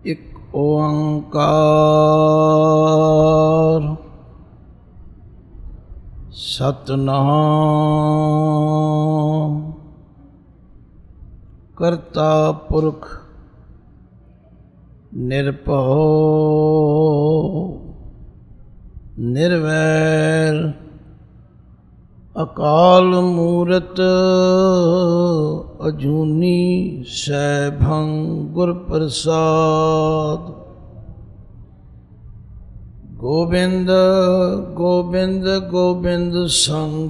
ਇੱਕ ਓੰਕਾਰ ਸਤਿਨਾਮ ਕਰਤਾ ਪੁਰਖ ਨਿਰਭਉ ਨਿਰਵੈਰ ਅਕਾਲ ਮੂਰਤ ਅਜੂਨੀ ਸੈਭੰ ਗੁਰ ਪ੍ਰਸਾਦ। ਗੋਬਿੰਦ ਗੋਬਿੰਦ ਗੋਬਿੰਦ ਸੰਗ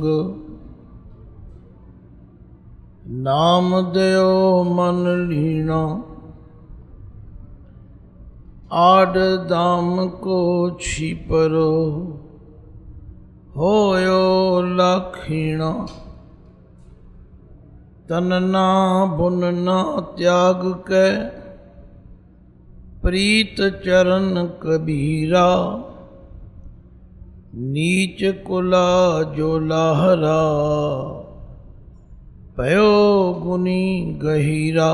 ਨਾਮ ਦਿਓ ਮਨ ਲੀਣਾ। ਆਡ ਦਾਮ ਕੋ ਛੀਪਰੋ ਹੋਇਓ ਲਾਖੀਣਾ। ਤਨ ਨਾ ਬੁਨ ਨਾ ਤਿਆਗ ਕੈ ਪ੍ਰੀਤ ਚਰਨ ਕਬੀਰਾ। ਨੀਚ ਕੁਲਾ ਜੋ ਲਾਹਰਾ ਭਇਓ ਗੁਨੀ ਗਹੀਰਾ।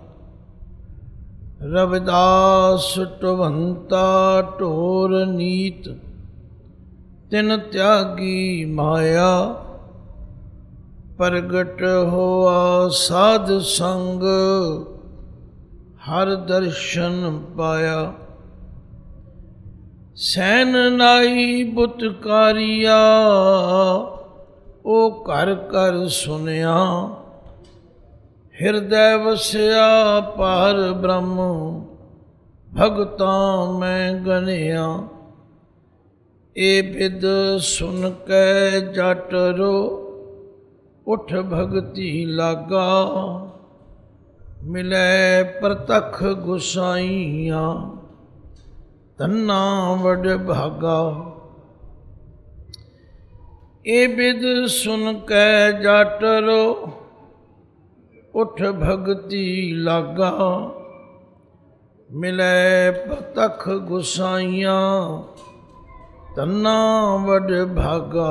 ਰਵਿਦਾਸ ਟਵੰਤਾ ਢੋਰ ਨੀਤ ਤਿਨ ਤਿਆਗੀ ਮਾਇਆ। ਪ੍ਰਗਟ ਹੋਆ ਸਾਧ ਸੰਗ ਹਰ ਦਰਸ਼ਨ ਪਾਇਆ। ਸੈਨ ਨਾਈ ਬੁਤਕਾਰੀਆ ਉਹ ਘਰ ਘਰ ਸੁਨਿਆ। ਹਿਰਦੈ ਵਸਿਆ ਪਾਰ ਬ੍ਰਹਮ ਭਗਤਾਂ ਮੈਂ ਗਨਿਆ। ਇਹ ਬਿਦ ਸੁਨ ਕੈ ਜਟ ਰੋ ਉਠ ਭਗਤੀ ਲਾਗਾ। ਮਿਲੈ ਪ੍ਰਤਖ ਗੁਸਾਈਆਂ ਧੰਨਾ ਵਡ ਭਾਗਾ। ਇਹ ਬਿਦ ਸੁਨ ਕੈ ਜਟ ਰੋ ਉਠ ਭਗਤੀ ਲਾਗਾ। ਮਿਲੈ ਪ੍ਰਤਖ ਗੁਸਾਈਆਂ ਧੰਨਾ ਵਡ ਭਾਗਾ।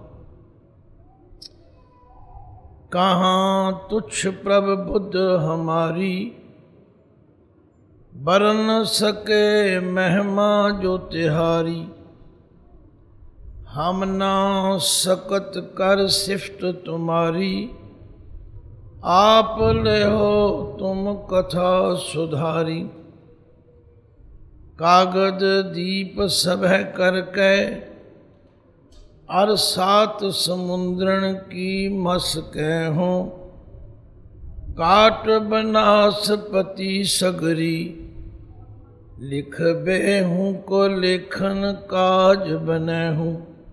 ਕਹਾਂ ਤੁਛ ਪ੍ਰਭ ਬੁੱਧ ਹਮਾਰੀ ਬਰਨ ਸਕੇ ਮਹਿਮਾ ਜੋ ਤਿਹਾਰੀ। ਹਮ ਨਾ ਸਕਤ ਕਰ ਸਿਫਤ ਤੁਮਾਰੀ ਆਪ ਲਿਓ ਤੁਮ ਕਥਾ ਸੁਧਾਰੀ। ਕਾਗਦ ਦੀਪ ਸਭੈ ਕਰ ਕੈ ਅਰ ਸਾਤ ਸਮੁੰਦਰਨ ਕੀ ਮਸ ਕੈਹੋ। ਕਾਟ ਬਨਾਸਪਤੀ ਸਗਰੀ ਲਿਖ ਬੇਹੂੰ ਕੋ ਲੇਖਨ ਕਾਜ ਬਨੈਹੂੰ।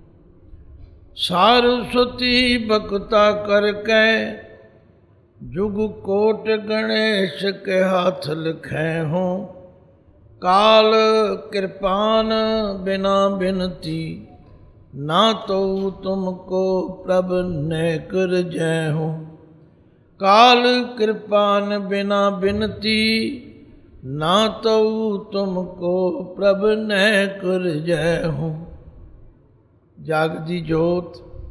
ਸਾਰਸਵਤੀ ਬਕਤਾ ਕਰ ਕੈ ਜੁਗ ਕੋਟ ਗਣੇਸ਼ ਕੇ ਹਾਥ ਲਿਖੈਹੋ। ਕਾਲ ਕਿਰਪਾਨ ਬਿਨਾ ਬਿਨਤੀ ਨਾ ਤੋ ਤੁਮਕੋ ਪ੍ਰਭ ਨੈਕ ਰਜੈਹੋ। ਕਾਲ ਕਿਰਪਾਨ ਬਿਨਾ ਬਿਨਤੀ ਨਾ ਤੋ ਤੁਮਕੋ ਪ੍ਰਭ ਨੈਕ ਰਜੈਹੋ। ਜਾਗਦੀ ਜੋਤ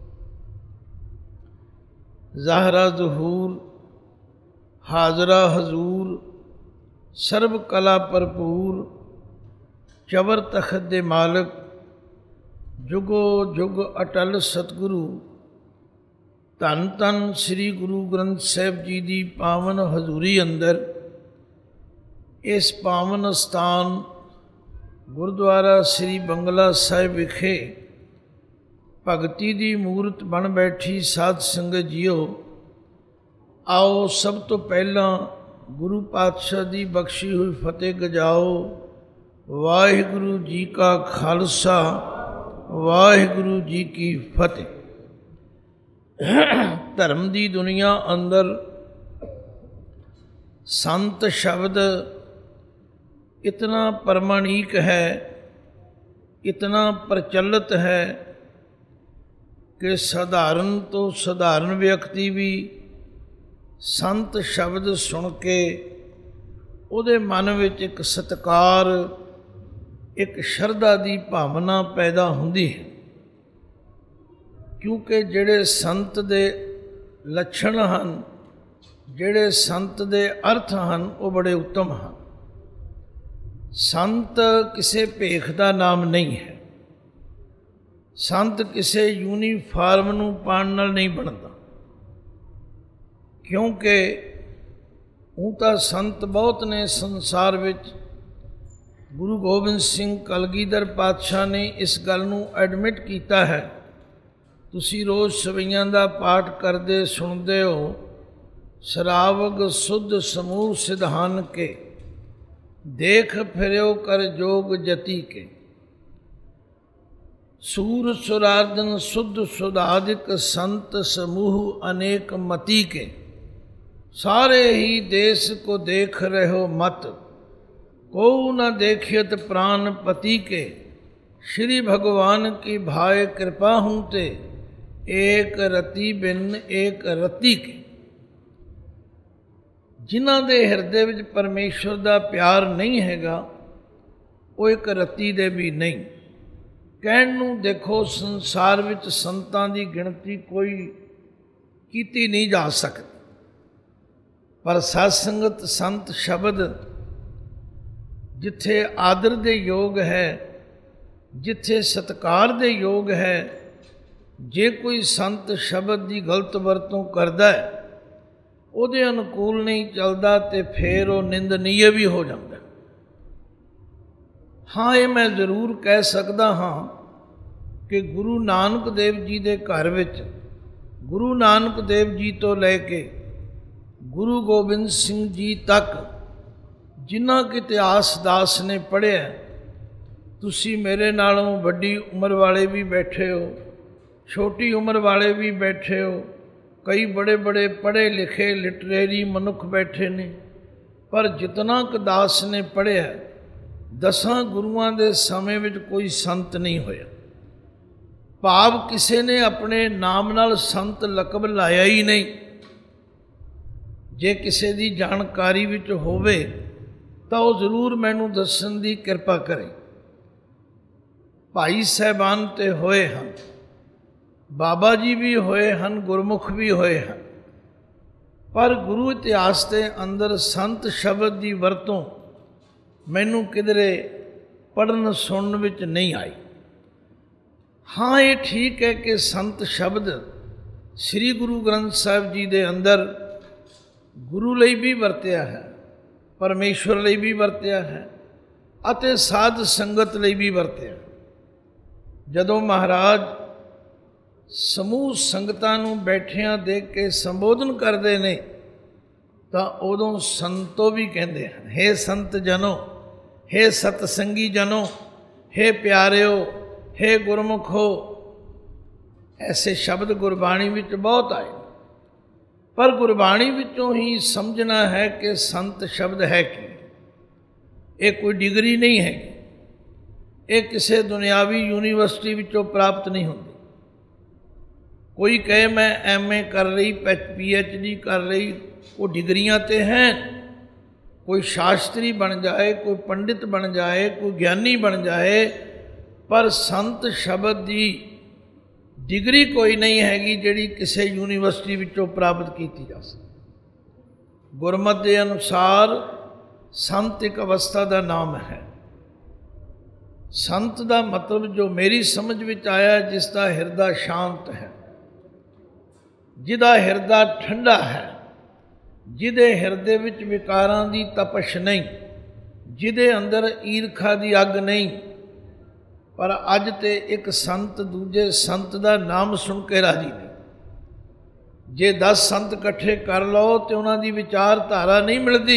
ਜ਼ਾਹਰਾ ਜ਼ਹੂਰ ਹਾਜ਼ਰਾ ਹਜ਼ੂਰ ਸਰਬ ਕਲਾ ਭਰਪੂਰ ਚਵਰ ਤਖਤ ਦੇ ਮਾਲਕ ਜੁਗੋ ਜੁਗ ਅਟਲ ਸਤਿਗੁਰੂ ਧੰਨ ਧੰਨ ਸ੍ਰੀ ਗੁਰੂ ਗ੍ਰੰਥ ਸਾਹਿਬ ਜੀ ਦੀ ਪਾਵਨ ਹਜ਼ੂਰੀ ਅੰਦਰ ਇਸ ਪਾਵਨ ਅਸਥਾਨ ਗੁਰਦੁਆਰਾ ਸ੍ਰੀ ਬੰਗਲਾ ਸਾਹਿਬ ਵਿਖੇ ਭਗਤੀ ਦੀ ਮੂਰਤ ਬਣ ਬੈਠੀ ਸਾਧ ਸੰਗਤ ਜੀਓ। ਆਓ ਸਭ ਤੋਂ ਪਹਿਲਾਂ ਗੁਰੂ ਪਾਤਸ਼ਾਹ ਦੀ ਬਖਸ਼ੀ ਹੋਈ ਫਤਿਹ ਗਜਾਓ। ਵਾਹਿਗੁਰੂ ਜੀ ਕਾ ਖਾਲਸਾ ਵਾਹਿਗੁਰੂ ਜੀ ਕੀ ਫਤਿਹ। ਧਰਮ ਦੀ ਦੁਨੀਆ ਅੰਦਰ ਸੰਤ ਸ਼ਬਦ ਇਤਨਾ ਪ੍ਰਮਾਣਿਕ ਹੈ, ਇਤਨਾ ਪ੍ਰਚਲਿਤ ਹੈ ਕਿ ਸਧਾਰਨ ਤੋਂ ਸਧਾਰਨ ਵਿਅਕਤੀ ਵੀ ਸੰਤ ਸ਼ਬਦ ਸੁਣ ਕੇ ਉਹਦੇ ਮਨ ਵਿੱਚ ਇੱਕ ਸਤਿਕਾਰ, ਇੱਕ ਸ਼ਰਧਾ ਦੀ ਭਾਵਨਾ ਪੈਦਾ ਹੁੰਦੀ ਹੈ। ਕਿਉਂਕਿ ਜਿਹੜੇ ਸੰਤ ਦੇ ਲੱਛਣ ਹਨ, ਜਿਹੜੇ ਸੰਤ ਦੇ ਅਰਥ ਹਨ, ਉਹ ਬੜੇ ਉੱਤਮ ਹਨ। ਸੰਤ ਕਿਸੇ ਭੇਖ ਦਾ ਨਾਮ ਨਹੀਂ ਹੈ। ਸੰਤ ਕਿਸੇ ਯੂਨੀਫਾਰਮ ਨੂੰ ਪਾਉਣ ਨਾਲ ਨਹੀਂ ਬਣਦਾ, ਕਿਉਂਕਿ ਉਹ ਤਾਂ ਸੰਤ ਬਹੁਤ ਨੇ ਸੰਸਾਰ ਵਿੱਚ। ਗੁਰੂ ਗੋਬਿੰਦ ਸਿੰਘ ਕਲਗੀਧਰ ਪਾਤਸ਼ਾਹ ਨੇ ਇਸ ਗੱਲ ਨੂੰ ਐਡਮਿਟ ਕੀਤਾ ਹੈ। ਤੁਸੀਂ ਰੋਜ਼ ਸਵਈਆਂ ਦਾ ਪਾਠ ਕਰਦੇ ਸੁਣਦੇ ਹੋ, ਸ਼ਰਾਵਗ ਸੁਧ ਸਮੂਹ ਸਿਧਾਨ ਕੇ, ਦੇਖ ਫਿਰਿਓ ਕਰ ਜੋਗ ਜਤੀ ਕੇ, ਸੂਰ ਸੁਰਾਰਦਨ ਸੁਧ ਸੁਧਾਦਿਕ ਸੰਤ ਸਮੂਹ ਅਨੇਕ ਮਤੀ ਕੇ, सारे ही देश को देख रहो मत, को न देखियत प्राण पति के, श्री भगवान की भाय कृपा हूँ ते, एक रति बिन एक रति के। जिन्हां दे हिरदे विच परमेश्वर दा प्यार नहीं हैगा, वो एक रति दे भी नहीं। कहण नूं देखो संसार विच संतां दी गिणती कोई कीती नहीं जा सकती, पर सत्संगत संत शब्द जिथे आदर दे योग है, जिथे सत्कार दे योग है, जे कोई संत शब्द की गलत वरतों करता है, उहदे अनुकूल नहीं चलता तो फिर वो निंदनीय भी हो जाता है। हाँ, ये मैं जरूर कह सकता हाँ कि गुरु नानक देव जी के घर विच गुरु नानक देव जी तो लैके गुरु गोबिंद सिंह जी तक जिन्ना कि इतिहास दास ने पढ़िया, तुसी मेरे नालों वड्डी उम्र वाले भी बैठे हो, छोटी उम्र वाले भी बैठे हो, कई बड़े बड़े पढ़े लिखे लिटरेरी मनुख बैठे ने, पर जितना कि दास ने पढ़िया, 10 गुरुआं दे समय विच कोई संत नहीं होया। भाव किसी ने अपने नाम नाल संत लकब लाया ही नहीं। जे किसी की जानकारी विच होवे तो वह जरूर मैनू दसन की कृपा करे। भाई साहबान तो होए हैं, बाबा जी भी होए हैं, गुरमुख भी होए हैं, पर गुरु इतिहास के अंदर संत शब्द की वरतों मैनू किधरे पढ़न सुनन विच नहीं आई। हाँ, ये ठीक है कि संत शब्द श्री गुरु ग्रंथ साहिब जी के अंदर गुरु ਲਈ भी ਵਰਤਿਆ है, परमेश्वर ਲਈ भी ਵਰਤਿਆ है, ਅਤੇ ਸਾਧ ਸੰਗਤ ਲਈ भी ਵਰਤਿਆ। ਜਦੋਂ ਮਹਾਰਾਜ ਸਮੂਹ ਸੰਗਤਾਂ ਨੂੰ ਬੈਠਿਆਂ ਦੇਖ ਕੇ ਸੰਬੋਧਨ ਕਰਦੇ ਨੇ ਤਾਂ ਉਦੋਂ ਸੰਤੋ ਵੀ ਕਹਿੰਦੇ ਹਨ, हे ਸੰਤ ਜਨੋ, हे ਸਤਸੰਗੀ ਜਨੋ, हे ਪਿਆਰਿਓ, हे ਗੁਰਮੁਖੋ। ऐसे शब्द गुरबाणी ਵਿੱਚ बहुत आए, पर गुरबाणी विचों ही समझना है कि संत शब्द है कि ये कोई डिग्री नहीं है, ये किसी दुनियावी यूनीवर्सिटी विचों प्राप्त नहीं होती। कोई कहे मैं MA कर रही, PhD कर रही, वो डिग्रियां तो हैं। कोई शास्त्री बन जाए, कोई पंडित बन जाए, कोई ज्ञानी बन जाए, पर संत शब्द की डिग्री कोई नहीं हैगी जिहड़ी किसी यूनीवर्सिटी विचों प्राप्त की जा सकती। गुरमत के अनुसार संत एक अवस्था का नाम है। संत का मतलब जो मेरी समझ विच आया, जिसका हिरदा शांत है, जिहदा हिरदा ठंडा है, जिहदे हिरदे विच विकारां दी तपश नहीं, जिहदे अंदर ईरखा की अग नहीं। पर अज तो एक संत दूजे संत का नाम सुन के राजी नहीं। जे 10 संत इकट्ठे कर लो तो उन्होंने विचारधारा नहीं मिलती।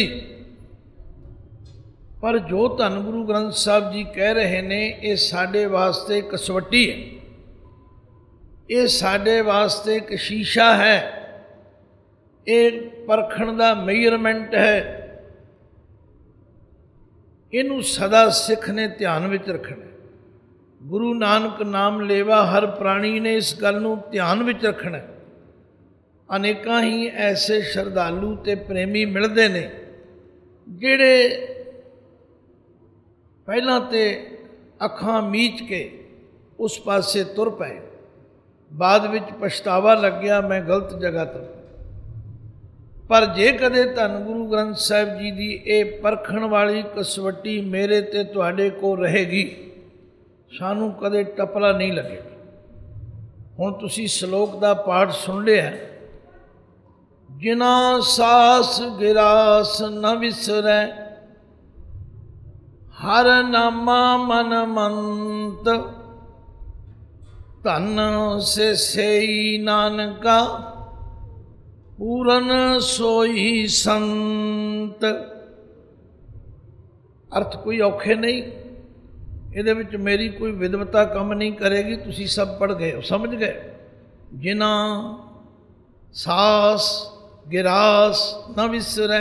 पर जो धन गुरु ग्रंथ साहब जी कह रहे ने, ये साडे वास्ते कसवटी है, ये साडे वास्ते एक शीशा है, ये परखण का मेजरमेंट है। इनू सदा सिख ने ध्यान में रखना। गुरु नानक नाम लेवा हर प्राणी ने इस गल नूं ध्यान विच रखना। अनेकां ही ऐसे श्रद्धालु ते प्रेमी मिलते ने जिहड़े पहलां ते अखां मीच के उस पासे तुर पए, बाद विच पछतावा लग गया मैं गलत जगह तो। पर जे कदे धन गुरु ग्रंथ साहिब जी की ये परखण वाली कसवटी मेरे ते तुहाडे को रहेगी, सानू कदे टपला नहीं लगेगा। हुण तुसी श्लोक का पाठ सुन लिया, जिना सास गिरास न विसरै, हर नामा मन मंत, धन से सेई नानका, पूरन सोई संत। अर्थ कोई औखे नहीं, ये मेरी कोई विद्वता कम नहीं करेगी, तुसी सब पढ़ गए हो, समझ गए। जिना सास गिरास न विसरै,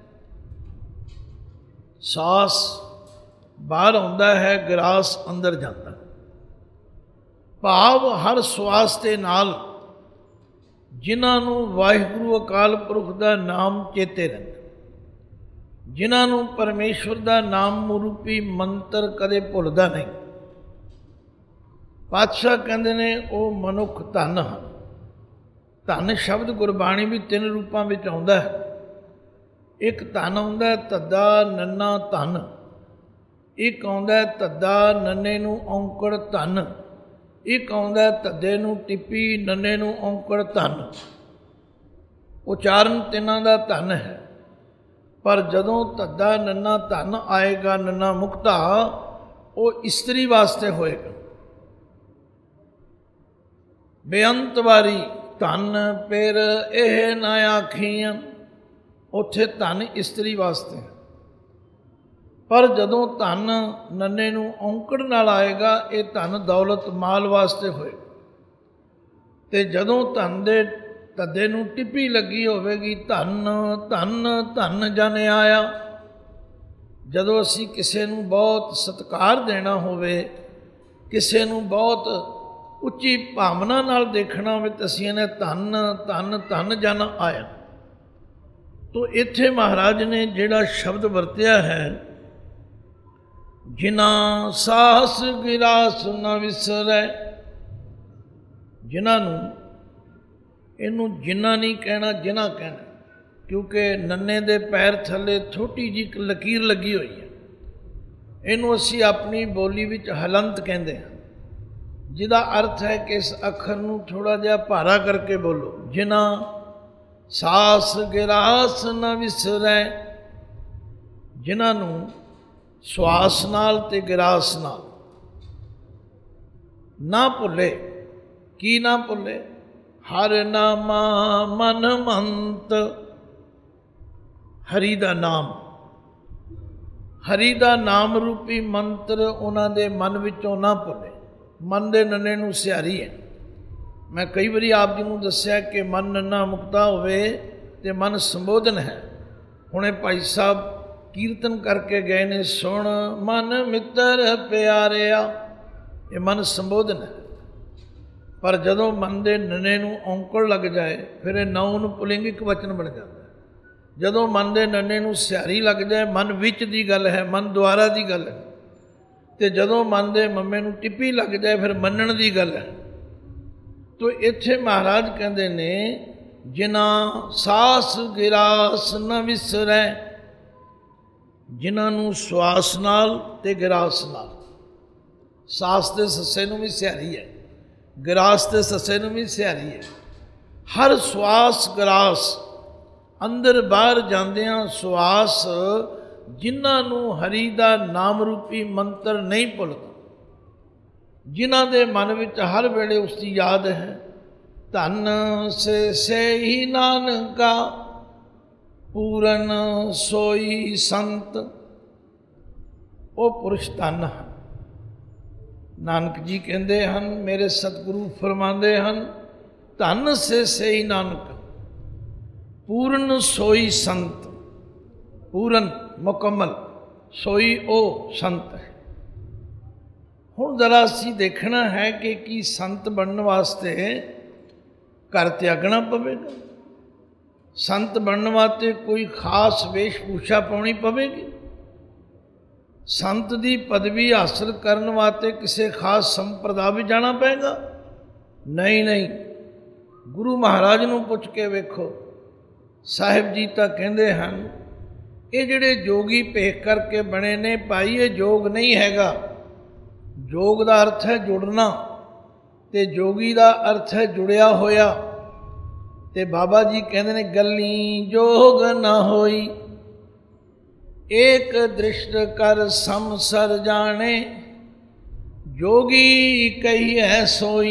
सास बाहर आउंदा है, गिरास अंदर जाता, भाव हर स्वास के नाल जिन्हों वाहिगुरु अकाल पुरख का नाम चेते रहिंदा, जिन्हों परमेश्वर का नाम रूपी मंत्र कदे भुलदा नहीं। पातशाह कहते ने वो मनुख धन है। धन शब्द गुरबाणी भी 3 रूपों में आउंदा है। एक धन आउंदा धद्दा नन्ना धन, एक आउंदा धद्दा नन्ने नूं औंकड़ धन, एक आउंदा धद्दे नूं टिप्पी नन्ने नूं औंकड़ धन। उचारण तिन्हां दा धन है, पर जदों धद्दा नन्ना धन आएगा, नन्ना मुक्ता, वो इस्त्री वास्ते होएगा। बेअंत वारी धन फिर एह ना आखियां, उत्थे धन इस्त्री वास्ते है। पर जदों धन नन्ने नूं औंकड़ नाल आएगा, ये धन दौलत माल वास्ते होए। ते जदों धन दे धद्दे नूं टिप्पी लगी होवेगी, धन धन धन जन आया। जदों असी किसे नूं बहुत सत्कार देना होवे, किसे नूं बहुत उच्ची भावना नाल देखना होवे, तां असीं ने धन धन धन जन आया। तो इत्थे महाराज ने जिहड़ा शब्द वरतिया है, जिना साहस गिरास न विसरै, जिन्हों इनू जिन्ना नहीं कहना, जिना कहना, क्योंकि नन्ने दे पैर थले छोटी जी लकीर लगी हुई है। इनू असी अपनी बोली विच हलंत कहते हैं, जिदा अर्थ है कि इस अखर नू थोड़ा जिहा भारा करके बोलो। जिना सास गिरास न विसरै, जिन्हों श्वास नाल ते गिरास नाल ना भुले। की ना भुले? हर नामा मन मंत, हरि दा नाम, हरि दा नाम रूपी मंत्र उन्हां दे मन विचों ना भुले। मन दे नन्ने नूं सिहारी है। मैं कई बारी आप जी नूं दस्सिया कि मन नन्ना मुक्ता होवे ते मन संबोधन है। हुणे भाई साहब कीर्तन करके गए ने, सुन मन मित्र प्यारिया, ये मन संबोधन है। पर जदों मन दे नन्ने नूं औंकड़ लग जाए, फिर नौ नूं पुलिंगिक वचन बन जाता है। जदों मन दे नन्ने नूं सिहारी लग जाए, मन विच दी गल है, मन द्वारा दी गल है। ते जदों मन दे मम्मे नूं टिप्पी लग जाए, फिर मनण दी गल है। तो इत्थे महाराज कहंदे ने, जिना सास गिरास न विसरै, जिन्हों श्वास नाल ते गिरास नाल, सास ते सस्से नूं भी सिहारी है, गिरास ते सस्से नूं भी सिहारी है। हर श्वास गिरास अंदर बाहर जांदियां श्वास, जिन्हों हरि दा नाम रूपी मंत्र नहीं भुलदा, जिन्हां दे मन विच हर वेले उसकी याद है। धन से ही नानका, पूरन सोई संत। वो पुरुष धन है। नानक जी कहते हैं, मेरे सतगुरु फरमाते हैं, धन से ही नानक, पूरन सोई संत। पूरन मुकम्मल, सोई ओ संत है। हुण जरा असीं देखना है कि की संत बनने वास्ते घर त्यागना पवेगा। संत बनने वास्ते कोई खास वेशभूषा पाउणी पवेगी। संत की पदवी हासिल करने वास्ते किसी खास संप्रदा भी जाना पेगा? नहीं नहीं। गुरु महाराज नूं पुछ के वेखो, ਸਾਹਿਬ ਜੀ ਤਾਂ ਕਹਿੰਦੇ ਹਨ ਇਹ ਜਿਹੜੇ ਜੋਗੀ ਭੇਖ ਕਰਕੇ ਬਣੇ ਨੇ ਭਾਈ, ਇਹ ਜੋਗ ਨਹੀਂ ਹੈਗਾ। ਜੋਗ ਦਾ ਅਰਥ ਹੈ ਜੁੜਨਾ, ਤੇ ਜੋਗੀ ਦਾ ਅਰਥ ਹੈ ਜੁੜਿਆ ਹੋਇਆ। ਤੇ ਬਾਬਾ ਜੀ ਕਹਿੰਦੇ ਨੇ ਗੱਲੀ ਜੋਗ ਨਾ ਹੋਈ, ਏਕ ਦ੍ਰਿਸ਼ਟ ਕਰ ਸਮਸਰ ਜਾਣੇ, ਜੋਗੀ ਕਹੀਐ ਸੋਈ।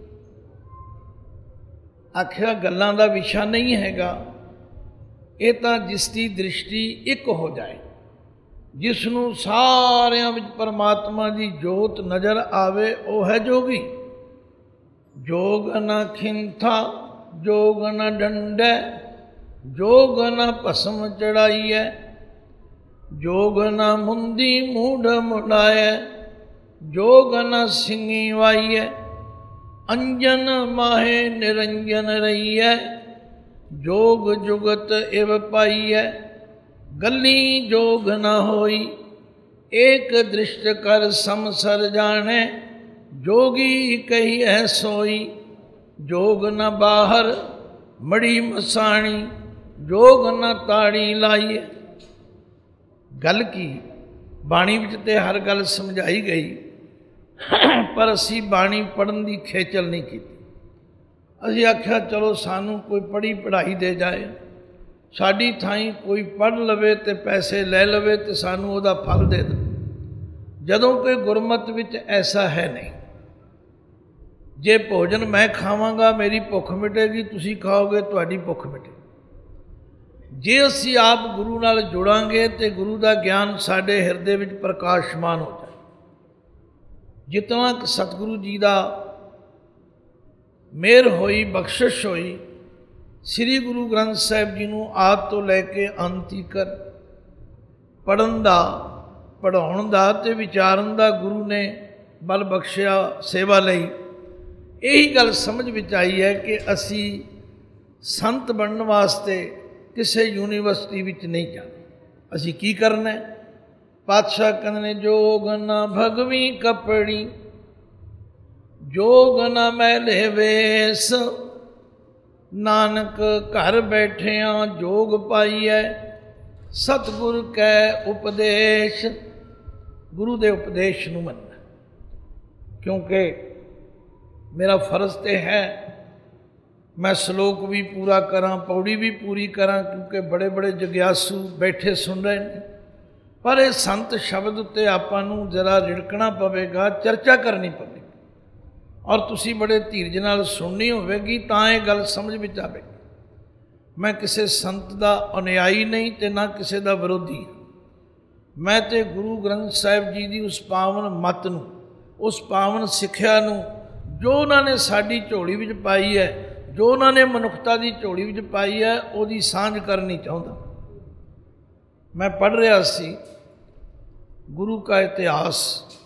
ਆਖਿਆ ਗੱਲਾਂ ਦਾ ਵਿਸ਼ਾ ਨਹੀਂ ਹੈਗਾ, ਇਹ ਤਾਂ ਜਿਸ ਦੀ ਦ੍ਰਿਸ਼ਟੀ ਇੱਕ ਹੋ ਜਾਏ, ਜਿਸ ਨੂੰ ਸਾਰਿਆਂ ਵਿੱਚ ਪਰਮਾਤਮਾ ਦੀ ਜੋਤ ਨਜ਼ਰ ਆਵੇ, ਉਹ ਹੈ ਜੋਗੀ। ਜੋਗ ਨ ਖਿੰਥਾ ਜੋਗ ਨ ਡੰਡੈ, ਜੋਗ ਨ ਭਸਮ ਚੜਾਈਐ, ਜੋਗ ਨ ਮੁੰਦੀ ਮੂਢ ਮੁੜਾਇਐ, ਜੋਗ ਨ ਸਿੰਘੀ ਵਾਈਐ, ਅੰਜਨ ਮਾਹੇ ਨਿਰੰਜਨ ਰਹੀਐ, ਜੋਗ ਜੁਗਤ ਇਵ ਪਾਈਐ, ਗੱਲੀ ਜੋਗ ਨ ਹੋਈ, ਏਕ ਦ੍ਰਿਸ਼ਟ ਕਰ ਸਮਸਰ ਜਾਣੈ, ਜੋਗੀ ਕਹੀਐ ਸੋਈ। ਜੋਗ ਨ ਬਾਹਰ ਮੜੀ ਮਸਾਣੀ, ਜੋਗ ਨ ਤਾੜੀ ਲਾਈਐ। ਗੱਲ ਕੀ, ਬਾਣੀ ਵਿੱਚ ਤੇ ਹਰ ਗੱਲ ਸਮਝਾਈ ਗਈ, ਪਰ ਅਸੀਂ ਬਾਣੀ ਪੜ੍ਹਨ ਦੀ ਖੇਚਲ ਨਹੀਂ ਕੀਤੀ। ਅਸੀਂ ਆਖਿਆ ਚਲੋ ਸਾਨੂੰ ਕੋਈ ਪੜ੍ਹੀ ਪੜ੍ਹਾਈ ਦੇ ਜਾਏ, ਸਾਡੀ ਥਾਈਂ ਕੋਈ ਪੜ੍ਹ ਲਵੇ ਤੇ ਪੈਸੇ ਲੈ ਲਵੇ ਤੇ ਸਾਨੂੰ ਉਹਦਾ ਫਲ ਦੇ ਦੇ। ਜਦੋਂ ਕਿ ਗੁਰਮਤਿ ਵਿੱਚ ਐਸਾ ਹੈ ਨਹੀਂ। ਜੇ ਭੋਜਨ ਮੈਂ ਖਾਵਾਂਗਾ ਮੇਰੀ ਭੁੱਖ ਮਿਟੇਗੀ, ਤੁਸੀਂ ਖਾਓਗੇ ਤੁਹਾਡੀ ਭੁੱਖ ਮਿਟੇਗੀ। ਜੇ ਅਸੀਂ ਆਪ ਗੁਰੂ ਨਾਲ ਜੁੜਾਂਗੇ ਤੇ ਗੁਰੂ ਦਾ ਗਿਆਨ ਸਾਡੇ ਹਿਰਦੇ ਵਿੱਚ ਪ੍ਰਕਾਸ਼ਮਾਨ ਹੋ ਜਾਏ। ਜਿਤਨਾ ਸਤਿਗੁਰੂ ਜੀ ਦਾ ਮਿਹਰ ਹੋਈ, ਬਖਸ਼ਿਸ਼ ਹੋਈ, ਸ੍ਰੀ ਗੁਰੂ ਗ੍ਰੰਥ ਸਾਹਿਬ ਜੀ ਨੂੰ ਆਦਿ ਤੋਂ ਲੈ ਕੇ ਅੰਤ ਤੀਕਰ ਪੜ੍ਹਨ ਦਾ, ਪੜ੍ਹਾਉਣ ਦਾ ਤੇ ਵਿਚਾਰਨ ਦਾ ਗੁਰੂ ਨੇ ਬਲ ਬਖਸ਼ਿਆ ਸੇਵਾ ਲਈ। ਇਹੀ ਗੱਲ ਸਮਝ ਵਿੱਚ ਆਈ ਹੈ ਕਿ ਅਸੀਂ ਸੰਤ ਬਣਨ ਵਾਸਤੇ ਕਿਸੇ ਯੂਨੀਵਰਸਿਟੀ ਵਿੱਚ ਨਹੀਂ ਜਾਣਾ। ਅਸੀਂ ਕੀ ਕਰਨਾ? ਪਾਤਸ਼ਾਹ ਕਹਿੰਦੇ ਨੇ ਜੋਗ ਨ ਭਗਵੀ ਕਪੜੀ, ਜੋਗ ਨ ਮੈਲੇ ਵੇਸ, ਨਾਨਕ ਘਰ ਬੈਠਿਆਂ ਜੋਗ ਪਾਈਐ, ਸਤਿਗੁਰ ਕੈ ਉਪਦੇਸ਼। ਗੁਰੂ ਦੇ ਉਪਦੇਸ਼ ਨੂੰ ਮੰਨਣਾ, ਕਿਉਂਕਿ ਮੇਰਾ ਫਰਜ਼ ਤੇ ਹੈ ਮੈਂ ਸ਼ਲੋਕ ਵੀ ਪੂਰਾ ਕਰਾਂ, ਪੌੜੀ ਵੀ ਪੂਰੀ ਕਰਾਂ, ਕਿਉਂਕਿ ਬੜੇ ਬੜੇ ਜਗਿਆਸੂ ਬੈਠੇ ਸੁਣ ਰਹੇ ਨੇ। ਪਰ ਇਹ ਸੰਤ ਸ਼ਬਦ ਉੱਤੇ ਆਪਾਂ ਨੂੰ ਜ਼ਰਾ ਰਿੜਕਣਾ ਪਵੇਗਾ, ਚਰਚਾ ਕਰਨੀ ਪਵੇਗੀ, ਔਰ ਤੁਸੀਂ ਬੜੇ ਧੀਰਜ ਨਾਲ ਸੁਣਨੀ ਹੋਵੇਗੀ ਤਾਂ ਇਹ ਗੱਲ ਸਮਝ ਵਿੱਚ ਆਵੇਗੀ। ਮੈਂ ਕਿਸੇ ਸੰਤ ਦਾ ਅਨੁਯਾਈ ਨਹੀਂ ਤੇ ਨਾ ਕਿਸੇ ਦਾ ਵਿਰੋਧੀ। ਮੈਂ ਤੇ ਗੁਰੂ ਗ੍ਰੰਥ ਸਾਹਿਬ ਜੀ ਦੀ ਉਸ ਪਾਵਨ ਮੱਤ ਨੂੰ, ਉਸ ਪਾਵਨ ਸਿੱਖਿਆ ਨੂੰ, ਜੋ ਉਹਨਾਂ ਨੇ ਸਾਡੀ ਝੋਲੀ ਵਿੱਚ ਪਾਈ ਹੈ, ਜੋ ਉਹਨਾਂ ਨੇ ਮਨੁੱਖਤਾ ਦੀ ਝੋਲੀ ਵਿੱਚ ਪਾਈ ਹੈ, ਉਹਦੀ ਸਾਂਝ ਕਰਨੀ ਚਾਹੁੰਦਾ। ਮੈਂ ਪੜ੍ਹ ਰਿਹਾ ਸੀ ਗੁਰੂ ਕਾ ਇਤਿਹਾਸ।